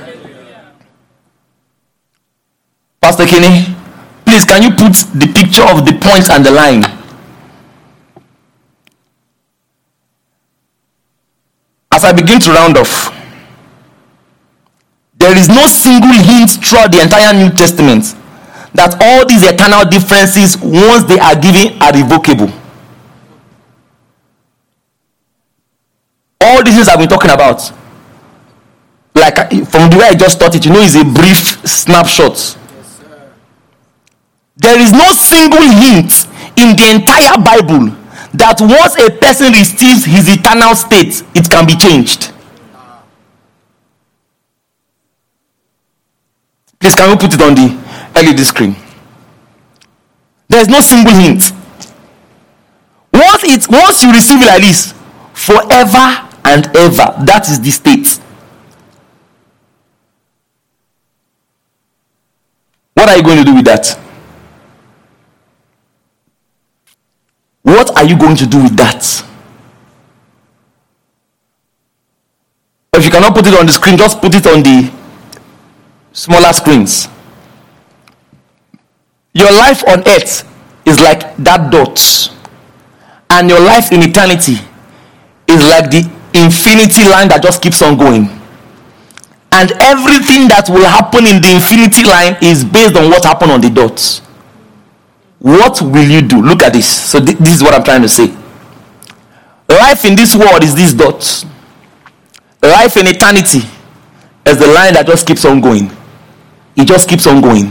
Pastor Kenny, please can you put the picture of the point and the line? As I begin to round off, there is no single hint throughout the entire New Testament that all these eternal differences, once they are given, are revocable. All these things I've been talking about, like from the way I just thought it, you know, is a brief snapshot. There is no single hint in the entire Bible that once a person receives his eternal state, it can be changed. Please, can we put it on the L E D screen? There is no single hint. Once it, once you receive it like this, forever and ever, that is the state. What are you going to do with that? What are you going to do with that? If you cannot put it on the screen, just put it on the smaller screens. Your life on earth is like that dot, and your life in eternity is like the infinity line that just keeps on going. And everything that will happen in the infinity line is based on what happened on the dots. What will you do? Look at this. So th- this is what I'm trying to say. Life in this world is these dots. Life in eternity is the line that just keeps on going. It just keeps on going.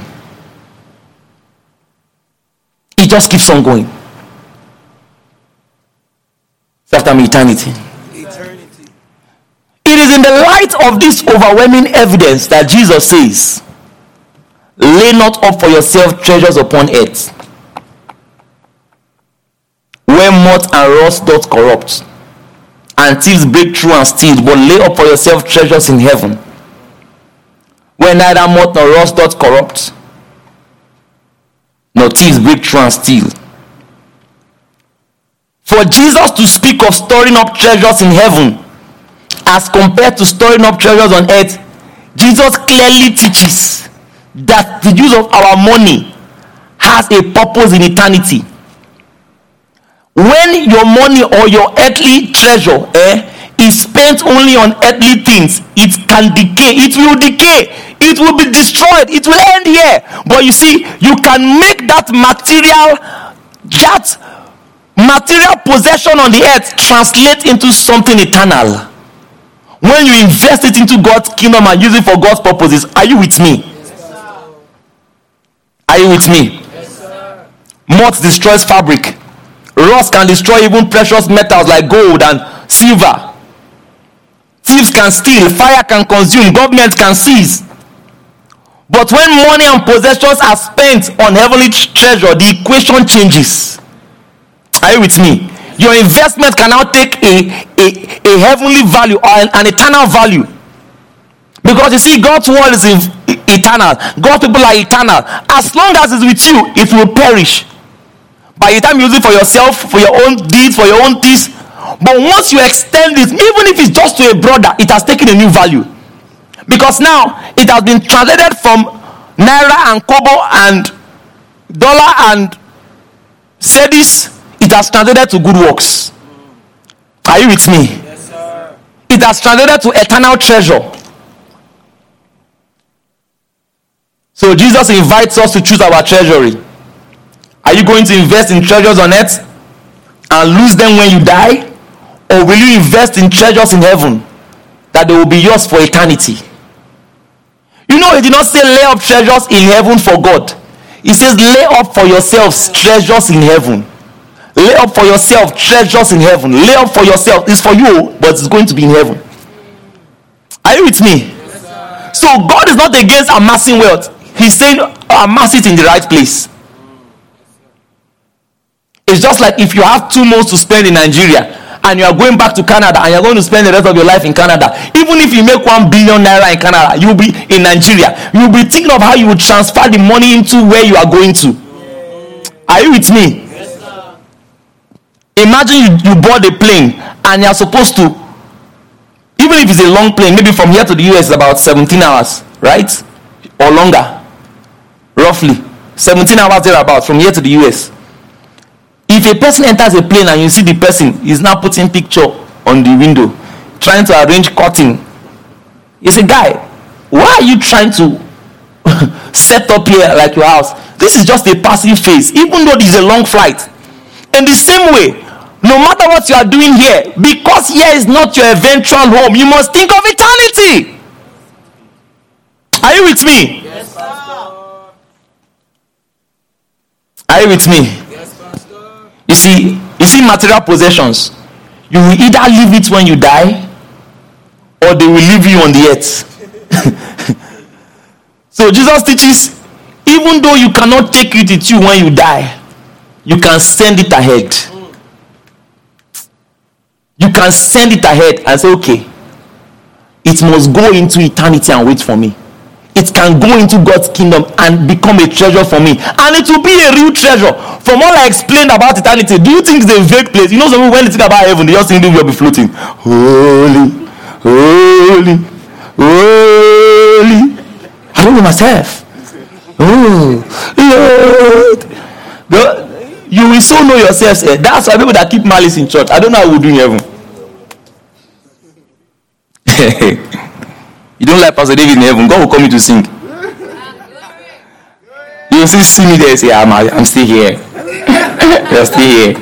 It just keeps on going. It's after me, eternity. Eternity. It is in the light of this overwhelming evidence that Jesus says, lay not up for yourself treasures upon earth, where moth and rust doth corrupt, and thieves break through and steal, but lay up for yourself treasures in heaven, where neither moth nor rust doth corrupt, nor thieves break through and steal. For Jesus to speak of storing up treasures in heaven as compared to storing up treasures on earth, Jesus clearly teaches that the use of our money has a purpose in eternity. When your money or your earthly treasure eh, is spent only on earthly things, it can decay. It will decay. It will be destroyed. It will end here. But you see, you can make that material, that material possession on the earth translate into something eternal. When you invest it into God's kingdom and use it for God's purposes. Are you with me? Yes, sir. Are you with me? Yes, sir. Moth destroys fabric. Rust can destroy even precious metals like gold and silver. Thieves can steal. Fire can consume. Government can seize. But when money and possessions are spent on heavenly treasure, the equation changes. Are you with me? Your investment can now take a, a, a heavenly value or an, an eternal value. Because you see, God's word is eternal. God's people are eternal. As long as it's with you, it will perish. By the time you use it for yourself, for your own deeds, for your own things. But once you extend it, even if it's just to a brother, it has taken a new value. Because now, it has been translated from naira and kobo and dollar and cedis. It has translated to good works. Are you with me? Yes, sir. It has translated to eternal treasure. So Jesus invites us to choose our treasury. Are you going to invest in treasures on earth and lose them when you die? Or will you invest in treasures in heaven that they will be yours for eternity? You know, he did not say lay up treasures in heaven for God. He says lay up for yourselves treasures in heaven. Lay up for yourself treasures in heaven. Lay up for yourself. It's for you, but it's going to be in heaven. Are you with me? Yes, so God is not against amassing wealth. He's saying amass it in the right place. It's just like if you have two months to spend in Nigeria and you are going back to Canada and you're going to spend the rest of your life in Canada. Even if you make one billion naira in Canada, you'll be in Nigeria. You'll be thinking of how you would transfer the money into where you are going to. Are you with me? Yes, sir. Imagine you, you board a plane and you're supposed to, even if it's a long plane, maybe from here to the U S is about seventeen hours, right? Or longer. Roughly. seventeen hours thereabouts from here to the U S. If a person enters a plane and you see the person is now putting picture on the window, trying to arrange curtain, you say, guy, why are you trying to set up here like your house? This is just a passive phase, even though this is a long flight. In the same way, no matter what you are doing here, because here is not your eventual home, you must think of eternity. Are you with me? Yes, Pastor. Are you with me? Yes, Pastor. You see, you see material possessions. You will either leave it when you die, or they will leave you on the earth. So Jesus teaches, even though you cannot take it with you when you die, you can send it ahead. You can send it ahead and say, okay, it must go into eternity and wait for me. It can go into God's kingdom and become a treasure for me. And it will be a real treasure. From all I explained about eternity, do you think it's a vague place? You know, some people, when they think about heaven, they just think they will be floating. Holy, holy, holy. I don't know myself. Oh, Lord. God, you will so know yourselves. Eh? That's why people that keep malice in church, I don't know how we do in heaven. You don't like Pastor David in heaven, God will call me to sing. You will see, see me there and say, I'm, I'm still here. You're still here.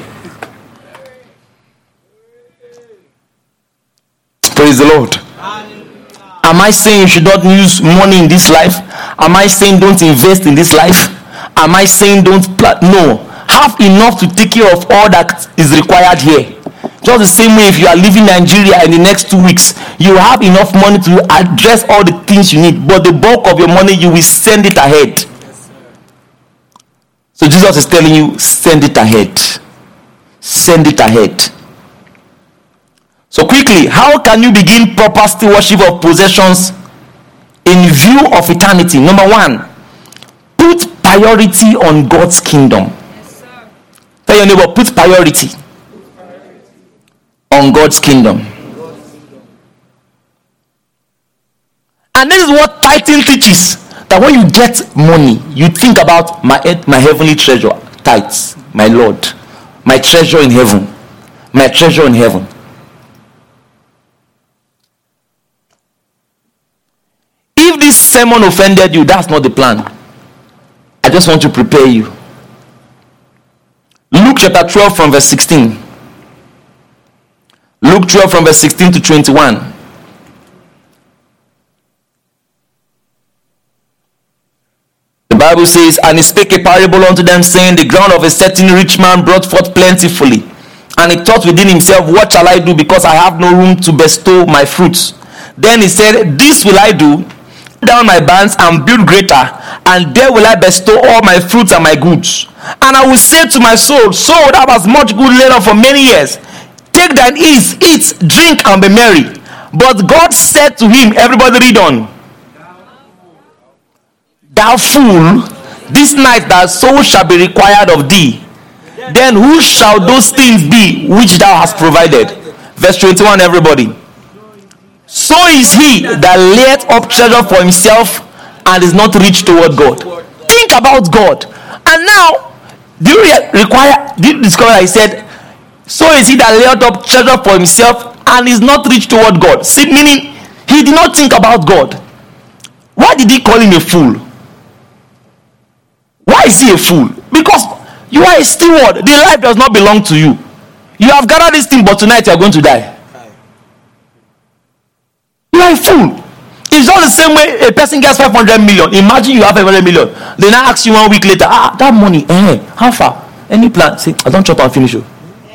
Praise the Lord. Am I saying you should not use money in this life? Am I saying don't invest in this life? Am I saying don't plant? No. Have enough to take care of all that is required here. Just the same way, if you are leaving Nigeria in the next two weeks, you have enough money to address all the things you need, but the bulk of your money, you will send it ahead. So Jesus is telling you, send it ahead. Send it ahead. So quickly, how can you begin proper stewardship of possessions in view of eternity? Number one, put priority on God's kingdom. Yes, sir. Tell your neighbor, put priority on God's kingdom. And this is what tithing teaches. That when you get money, you think about my my heavenly treasure, tithes, my Lord, my treasure in heaven, my treasure in heaven. If this sermon offended you, that's not the plan. I just want to prepare you. Luke chapter twelve from verse sixteen. Luke twelve from verse sixteen to twenty-one. The Bible says, and he spake a parable unto them, saying, the ground of a certain rich man brought forth plentifully. And he thought within himself, what shall I do, because I have no room to bestow my fruits? Then he said, this will I do, down my barns and build greater, and there will I bestow all my fruits and my goods. And I will say to my soul, soul that was much good laid up for many years, take thine ease, eat, drink, and be merry. But God said to him, everybody read on, thou fool, this night thy soul shall be required of thee. Then who shall those things be which thou hast provided? Verse twenty-one, everybody. So is he that layeth up treasure for himself and is not rich toward God. Think about God. And now, do you require, do you discover that he said, so is he that layeth up treasure for himself and is not rich toward God? See, meaning, he did not think about God. Why did he call him a fool? Why is he a fool? Because you are a steward. The life does not belong to you. You have gathered this thing, but tonight you are going to die. You are a fool. It's all the same way a person gets five hundred million. Imagine you have five hundred million. Then I ask you one week later, ah, that money, eh, how far? Any plan? Say, I don't chop and finish you.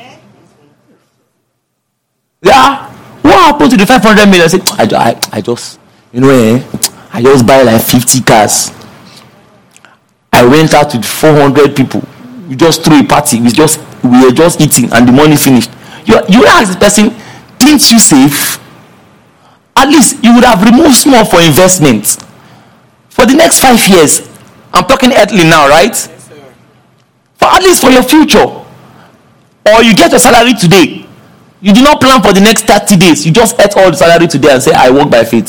Yeah. What happened to the five hundred million? Say, I, I, I just, you know, eh, I just buy like fifty cars. I went out with four hundred people. We just threw a party. We just we were just eating and the money finished. You you ask this person, didn't you save? At least you would have removed small for investment. For the next five years. I'm talking earthly now, right? Yes, sir. For at least for your future. Or you get your salary today. You do not plan for the next thirty days. You just ate all the salary today and say, I walk by faith.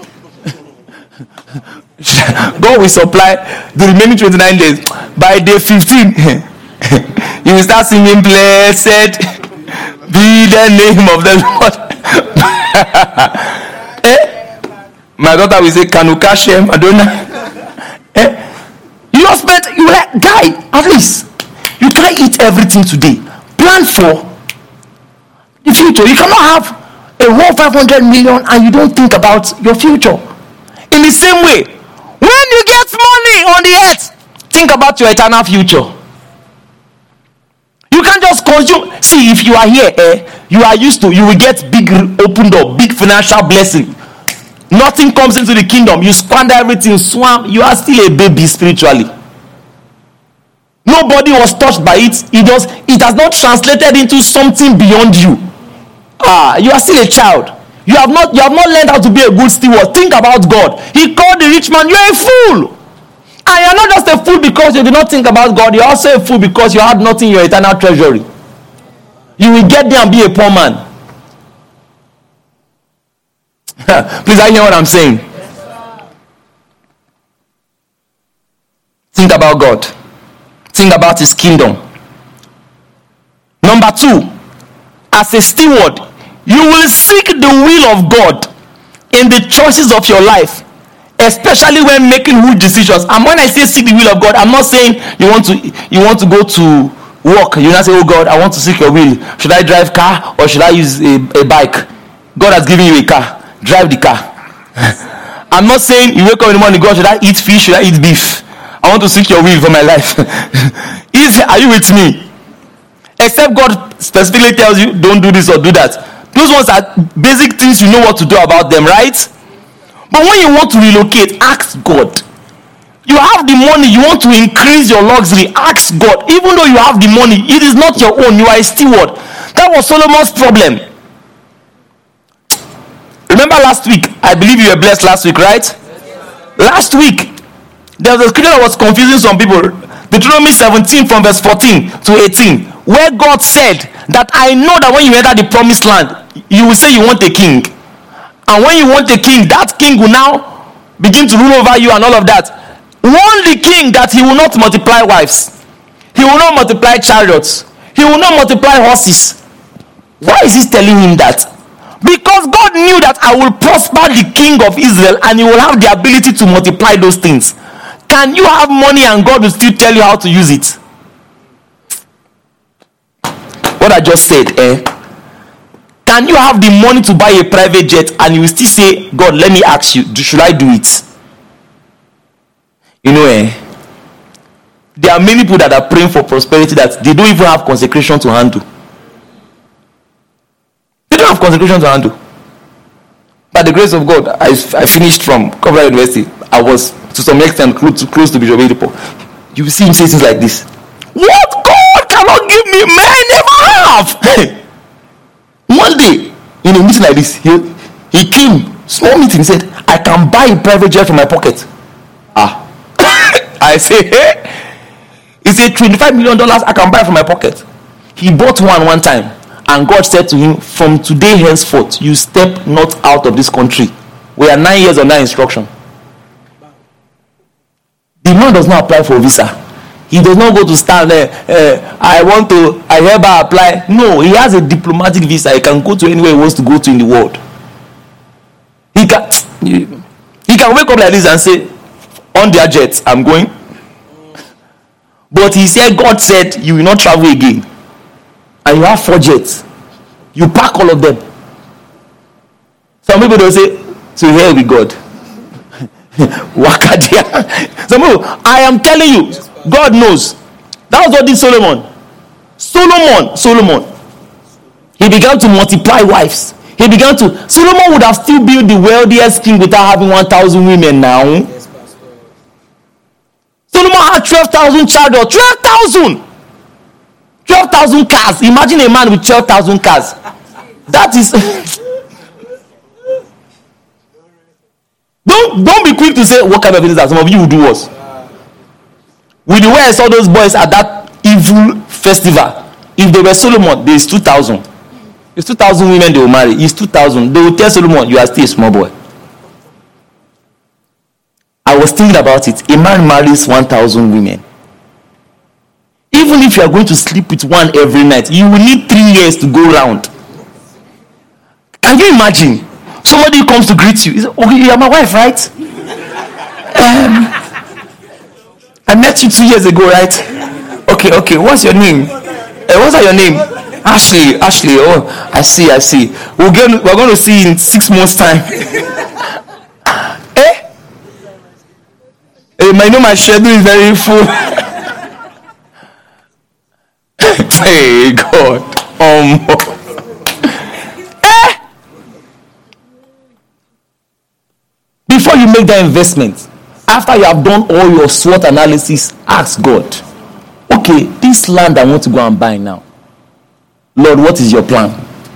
God will supply the remaining twenty-nine days. By day fifteen, you will start singing, blessed be the name of the Lord. eh? My daughter will say, Kanuka Shem Adonai. eh? You just spent, you like, guy, at least you can't eat everything today. Plan for the future. You cannot have a whole five hundred million and you don't think about your future. In the same way, when you get money on the earth, think about your eternal future. You can't just consume. See, if you are here, eh, you are used to, you will get big open door, big financial blessing. Nothing comes into the kingdom. You squander everything, swam. You are still a baby spiritually. Nobody was touched by it. It does. It has not translated into something beyond you. Ah, you are still a child. You have not you have not learned how to be a good steward. Think about God. He called the rich man, you're a fool. And you're not just a fool because you did not think about God. You're also a fool because you had nothing in your eternal treasury. You will get there and be a poor man. Please, I hear what I'm saying. Think about God. Think about his kingdom. Number two, as a steward, you will seek the will of God in the choices of your life, especially when making good decisions. And when I say seek the will of God, I'm not saying you want to you want to go to work. You not say, oh God, I want to seek your will. Should I drive car or should I use a, a bike? God has given you a car. Drive the car. I'm not saying you wake up in the morning, God, should I eat fish? Should I eat beef? I want to seek your will for my life. Is, are you with me? Except God specifically tells you, don't do this or do that. Those ones are basic things you know what to do about them, right? But when you want to relocate, ask God. You have the money, you want to increase your luxury, ask God. Even though you have the money, it is not your own, you are a steward. That was Solomon's problem. Remember last week, I believe you were blessed last week, right? Last week, there was a scripture that was confusing some people. Deuteronomy seventeen from verse fourteen to eighteen, where God said that I know that when you enter the promised land, you will say you want a king. And when you want a king, that king will now begin to rule over you and all of that. Warn the king that he will not multiply wives. He will not multiply chariots. He will not multiply horses. Why is he telling him that? Because God knew that I will prosper the king of Israel and he will have the ability to multiply those things. Can you have money and God will still tell you how to use it? What I just said, eh? Can you have the money to buy a private jet and you will still say, God, let me ask you, should I do it? You know, eh? There are many people that are praying for prosperity that they don't even have consecration to handle. They don't have consecration to handle. By the grace of God, I, I finished from Coventry University. I was to some extent close to, close to Bishop Edipo. You will see him say things like this. What God cannot give me, man never have. One day, in a meeting like this, he, he came, small meeting, he said, I can buy a private jet from my pocket. Ah. I say, hey. He said, twenty-five million dollars I can buy from my pocket. He bought one one time. And God said to him, from today henceforth, you step not out of this country. We are nine years under instruction. The man does not apply for a visa. He does not go to stand there. Uh, I want to, I hereby apply. No, he has a diplomatic visa. He can go to anywhere he wants to go to in the world. He can, he can wake up like this and say, on their jets, I'm going. But he said, God said, you will not travel again. And you have four jets. You pack all of them. Some people don't say, so here we God. Wakadia. Some people, I am telling you, God knows. That was what did Solomon. Solomon, Solomon. He began to multiply wives. He began to, Solomon would have still built the wealthiest king without having one thousand women now. Yes, Pastor. Solomon had twelve thousand chariots. twelve thousand! twelve thousand cars. Imagine a man with twelve thousand cars. That is... don't, don't be quick to say, what kind of things that some of you will do us. With the way I saw those boys at that evil festival, if they were Solomon, there is two thousand. It's two thousand women they will marry. It's two thousand. They will tell Solomon, you are still a small boy. I was thinking about it. A man marries one thousand women. Even if you are going to sleep with one every night, you will need three years to go round. Can you imagine? Somebody comes to greet you. He says, okay, you are my wife, right? Um, I met you two years ago, right? Okay, okay. What's your name? Uh, what's your name? Ashley. Ashley. Oh, I see. I see. We'll get, we're going to see in six months' time. eh? I know my schedule is very full. Hey God. Um. eh? Before you make that investment, after you have done all your SWOT analysis, ask God, okay, this land I want to go and buy now, Lord, what is your plan?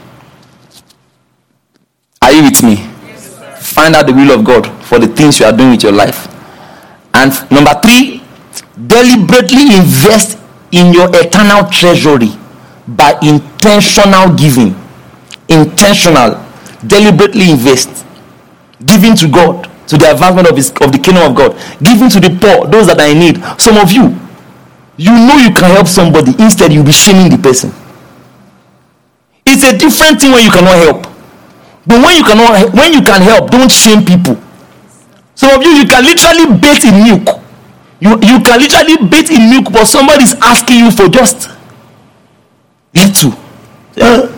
Are you with me? Yes, find out the will of God for the things you are doing with your life. And number three, deliberately invest in your eternal treasury by intentional giving. Intentional, deliberately invest. Giving to God, to the advancement of his of the kingdom of God. Giving to the poor, those that are in need. Some of you, you know you can help somebody, instead you'll be shaming the person. It's a different thing when you cannot help. But when you cannot, when you can help, don't shame people. Some of you, you can literally bathe in milk. You, you can literally bathe in milk, but somebody is asking you for just little. Uh,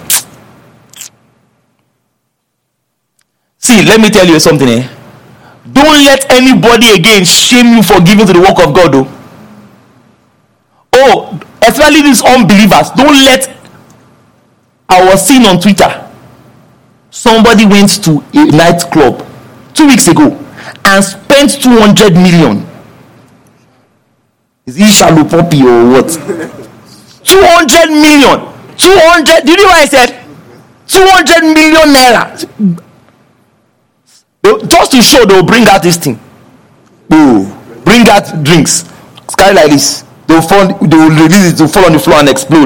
see, let me tell you something. Eh? Don't let anybody again shame you for giving to the work of God. Though. Oh, especially these unbelievers, don't let. I was seeing on Twitter, somebody went to a nightclub two weeks ago and spent two hundred million. Is he shallow poppy or what? two hundred million. two hundred. Did you know what I said? two hundred million naira. They, just to show they will bring out this thing. Oh, bring out drinks. Sky like this. They will fall, they will release it to fall on the floor and explode.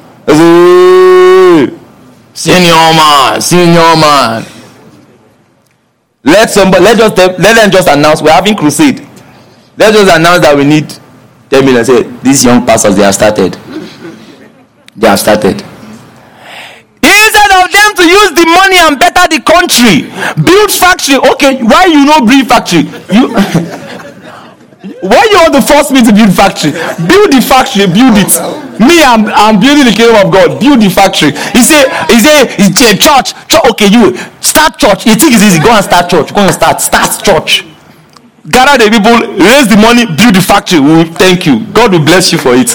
Say, senior man, senior man. Let somebody let just let them just announce we're having crusade. Let's just announce that we need ten million. Say these young pastors, they have started. They have started. Instead of them to use the money and better the country, build factory. Okay, why you no build factory? You why you want to force me to build factory? Build the factory, build it. Me, I'm I'm building the kingdom of God. Build the factory. He say, he say, it's a church. church. Okay, you start church. You think it's easy? Go and start church. Go and start. Start church. Gather the people, raise the money, build the factory. We will thank you. God will bless you for it.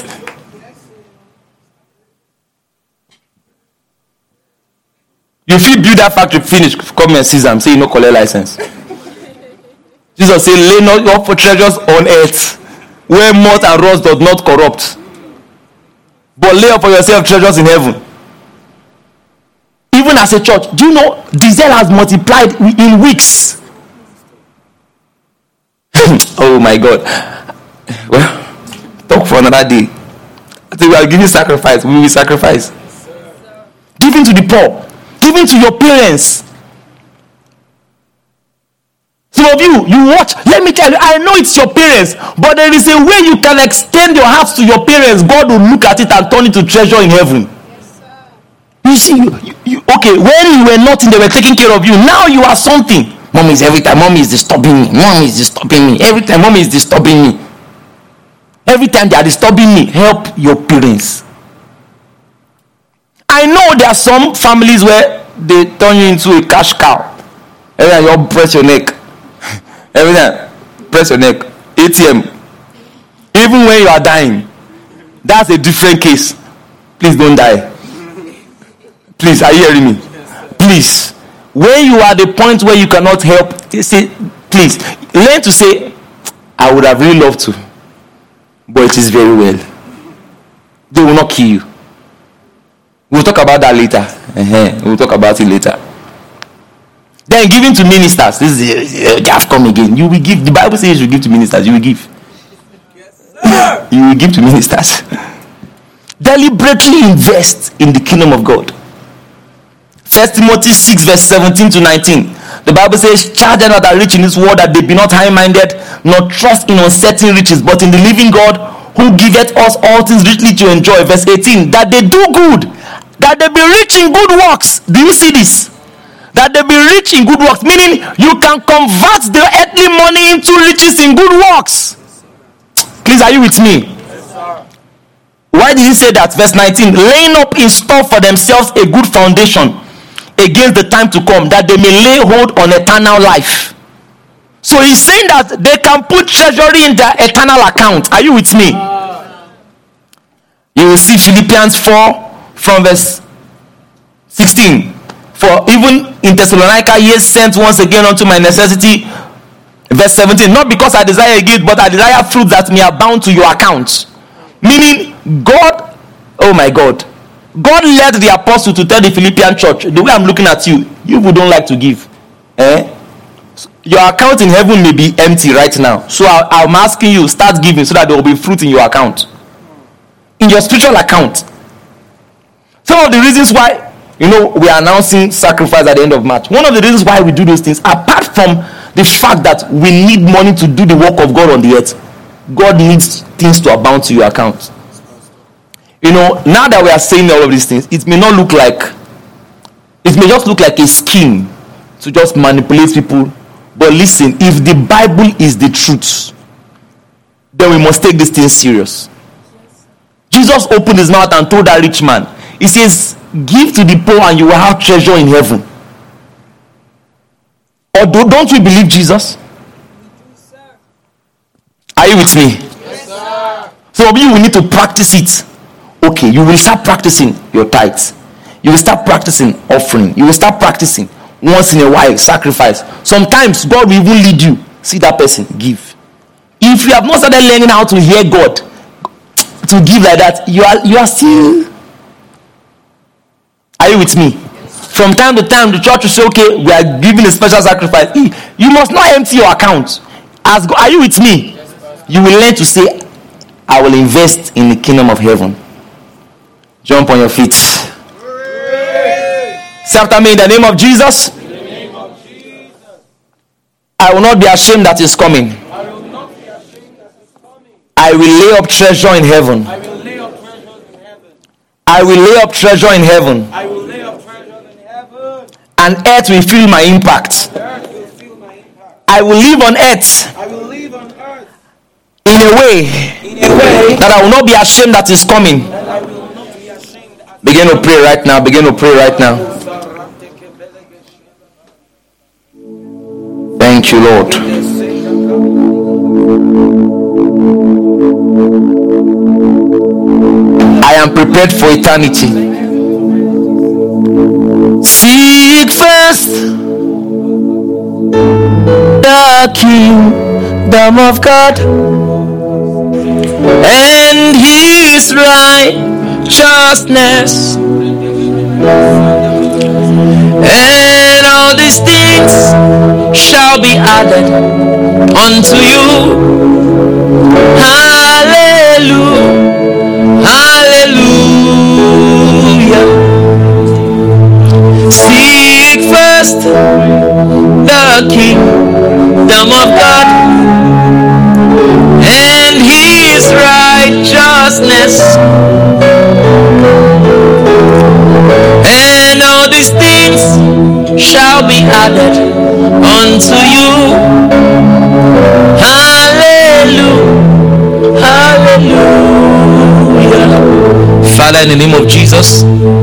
You feel build that factory, finish, come and seize them. Say you no collect license. Jesus said, lay not up for treasures on earth, where moth and rust does not corrupt, but lay up for yourself treasures in heaven. Even as a church, do you know the zeal has multiplied in weeks? Oh my God. Well, talk for another day. I think we are giving sacrifice. We will sacrifice. Giving to the poor, giving to your parents. Some of you, you watch, let me tell you, I know it's your parents, but there is a way you can extend your hearts to your parents. God will look at it and turn it to treasure in heaven. Yes, sir. You see, you, you, okay, when you were nothing, they were taking care of you. Now you are something. Mommy is every time, mommy is disturbing me. Mommy is disturbing me. Every time, mommy is disturbing me. Every time they are disturbing me, help your parents. I know there are some families where they turn you into a cash cow. Every time you press your neck. Every time, press your neck. A T M. Even when you are dying, that's a different case. Please don't die. Please, are you hearing me? Please. When you are at the point where you cannot help, say, please, learn to say, I would have really loved to, but it is very well. They will not kill you. We'll talk about that later. Uh-huh. We'll talk about it later. Then giving to ministers. This is uh, they have come again. You will give. The Bible says you give to ministers. You will give. Yes, you will give to ministers. Deliberately invest in the kingdom of God. First Timothy six verse seventeen to nineteen. The Bible says, charge them that are rich in this world, that they be not high-minded, nor trust in uncertain riches, but in the living God, who giveth us all things richly to enjoy. Verse eighteen. That they do good, that they be rich in good works. Do you see this? That they be rich in good works, meaning you can convert the earthly money into riches in good works. Please, are you with me? Yes, sir. Why did he say that? Verse nineteen, laying up in store for themselves a good foundation against the time to come, that they may lay hold on eternal life. So he's saying that they can put treasury in their eternal account. Are you with me? You will see Philippians four from verse sixteen. For even in Thessalonica, ye sent once again unto my necessity. Verse seventeen, not because I desire a gift, but I desire fruit that may abound to your account. Meaning, God, oh my God, God led the apostle to tell the Philippian church, the way I'm looking at you, you who don't like to give, eh? Your account in heaven may be empty right now. So I, I'm asking you, start giving so that there will be fruit in your account. In your spiritual account. Some of the reasons why, you know, we are announcing sacrifice at the end of March. One of the reasons why we do those things, apart from the fact that we need money to do the work of God on the earth, God needs things to abound to your account. You know, now that we are saying all of these things, it may not look like, it may just look like a scheme to just manipulate people. But listen, if the Bible is the truth, then we must take this thing serious. Jesus opened his mouth and told that rich man, he says, give to the poor and you will have treasure in heaven. Or do, don't we believe Jesus? Are you with me? Yes, sir. Some of you will need to practice it. okay, you will start practicing your tithes. You will start practicing offering. You will start practicing once in a while sacrifice. Sometimes God will even lead you. See that person, give. If you have not started learning how to hear God, to give like that, you are you are still. Are you with me? From time to time, the church will say, okay, we are giving a special sacrifice. You must not empty your account. As God, are you with me? You will learn to say, I will invest in the kingdom of heaven. Jump on your feet. Say after me, in the name of Jesus. In the name of Jesus. I will not be ashamed that is coming. I will not be ashamed that is coming. I will lay up treasure in heaven. I will lay up treasures in heaven. I will lay up treasure in heaven. I will lay up treasures in heaven. And earth will feel my impact. The earth will feel my impact. I will live on earth I will live on earth in a way in a way that I will not be ashamed that is coming. that I will not be ashamed. At Begin to pray right now. Begin to pray right now. Thank you, Lord. I am prepared for eternity. Seek first the kingdom of God and his righteousness, and all these things shall be added unto you. Hallelujah. Hallelujah. Seek first the kingdom of God and his righteousness, and all these things shall be added unto you. Hallelujah. Hallelujah. Father, in the name of Jesus,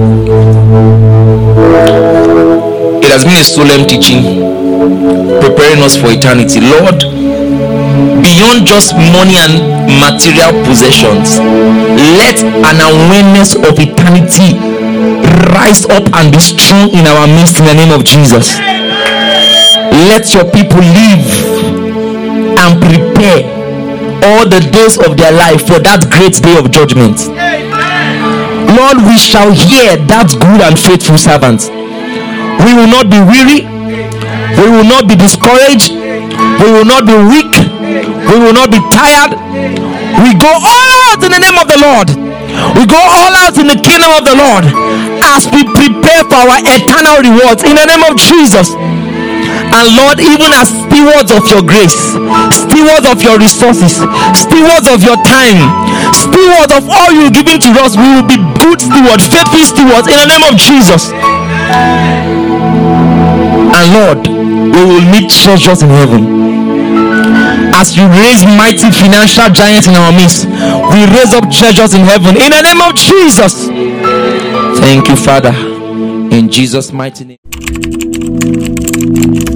it has been a solemn teaching preparing us for eternity. Lord, beyond just money and material possessions, let an awareness of eternity rise up and be strong in our midst in the name of Jesus. Let your people live and prepare all the days of their life for that great day of judgment. Lord, we shall hear that good and faithful servant. We will not be weary. We will not be discouraged. We will not be weak. We will not be tired. We go all out in the name of the Lord. We go all out in the kingdom of the Lord as we prepare for our eternal rewards in the name of Jesus. And Lord, even as stewards of your grace, stewards of your resources, stewards of your time, stewards of all you've given to us, we will be good stewards, faithful stewards in the name of Jesus. And Lord, we will meet treasures in heaven. As you raise mighty financial giants in our midst, we raise up treasures in heaven in the name of Jesus. Thank you, Father, in Jesus' mighty name.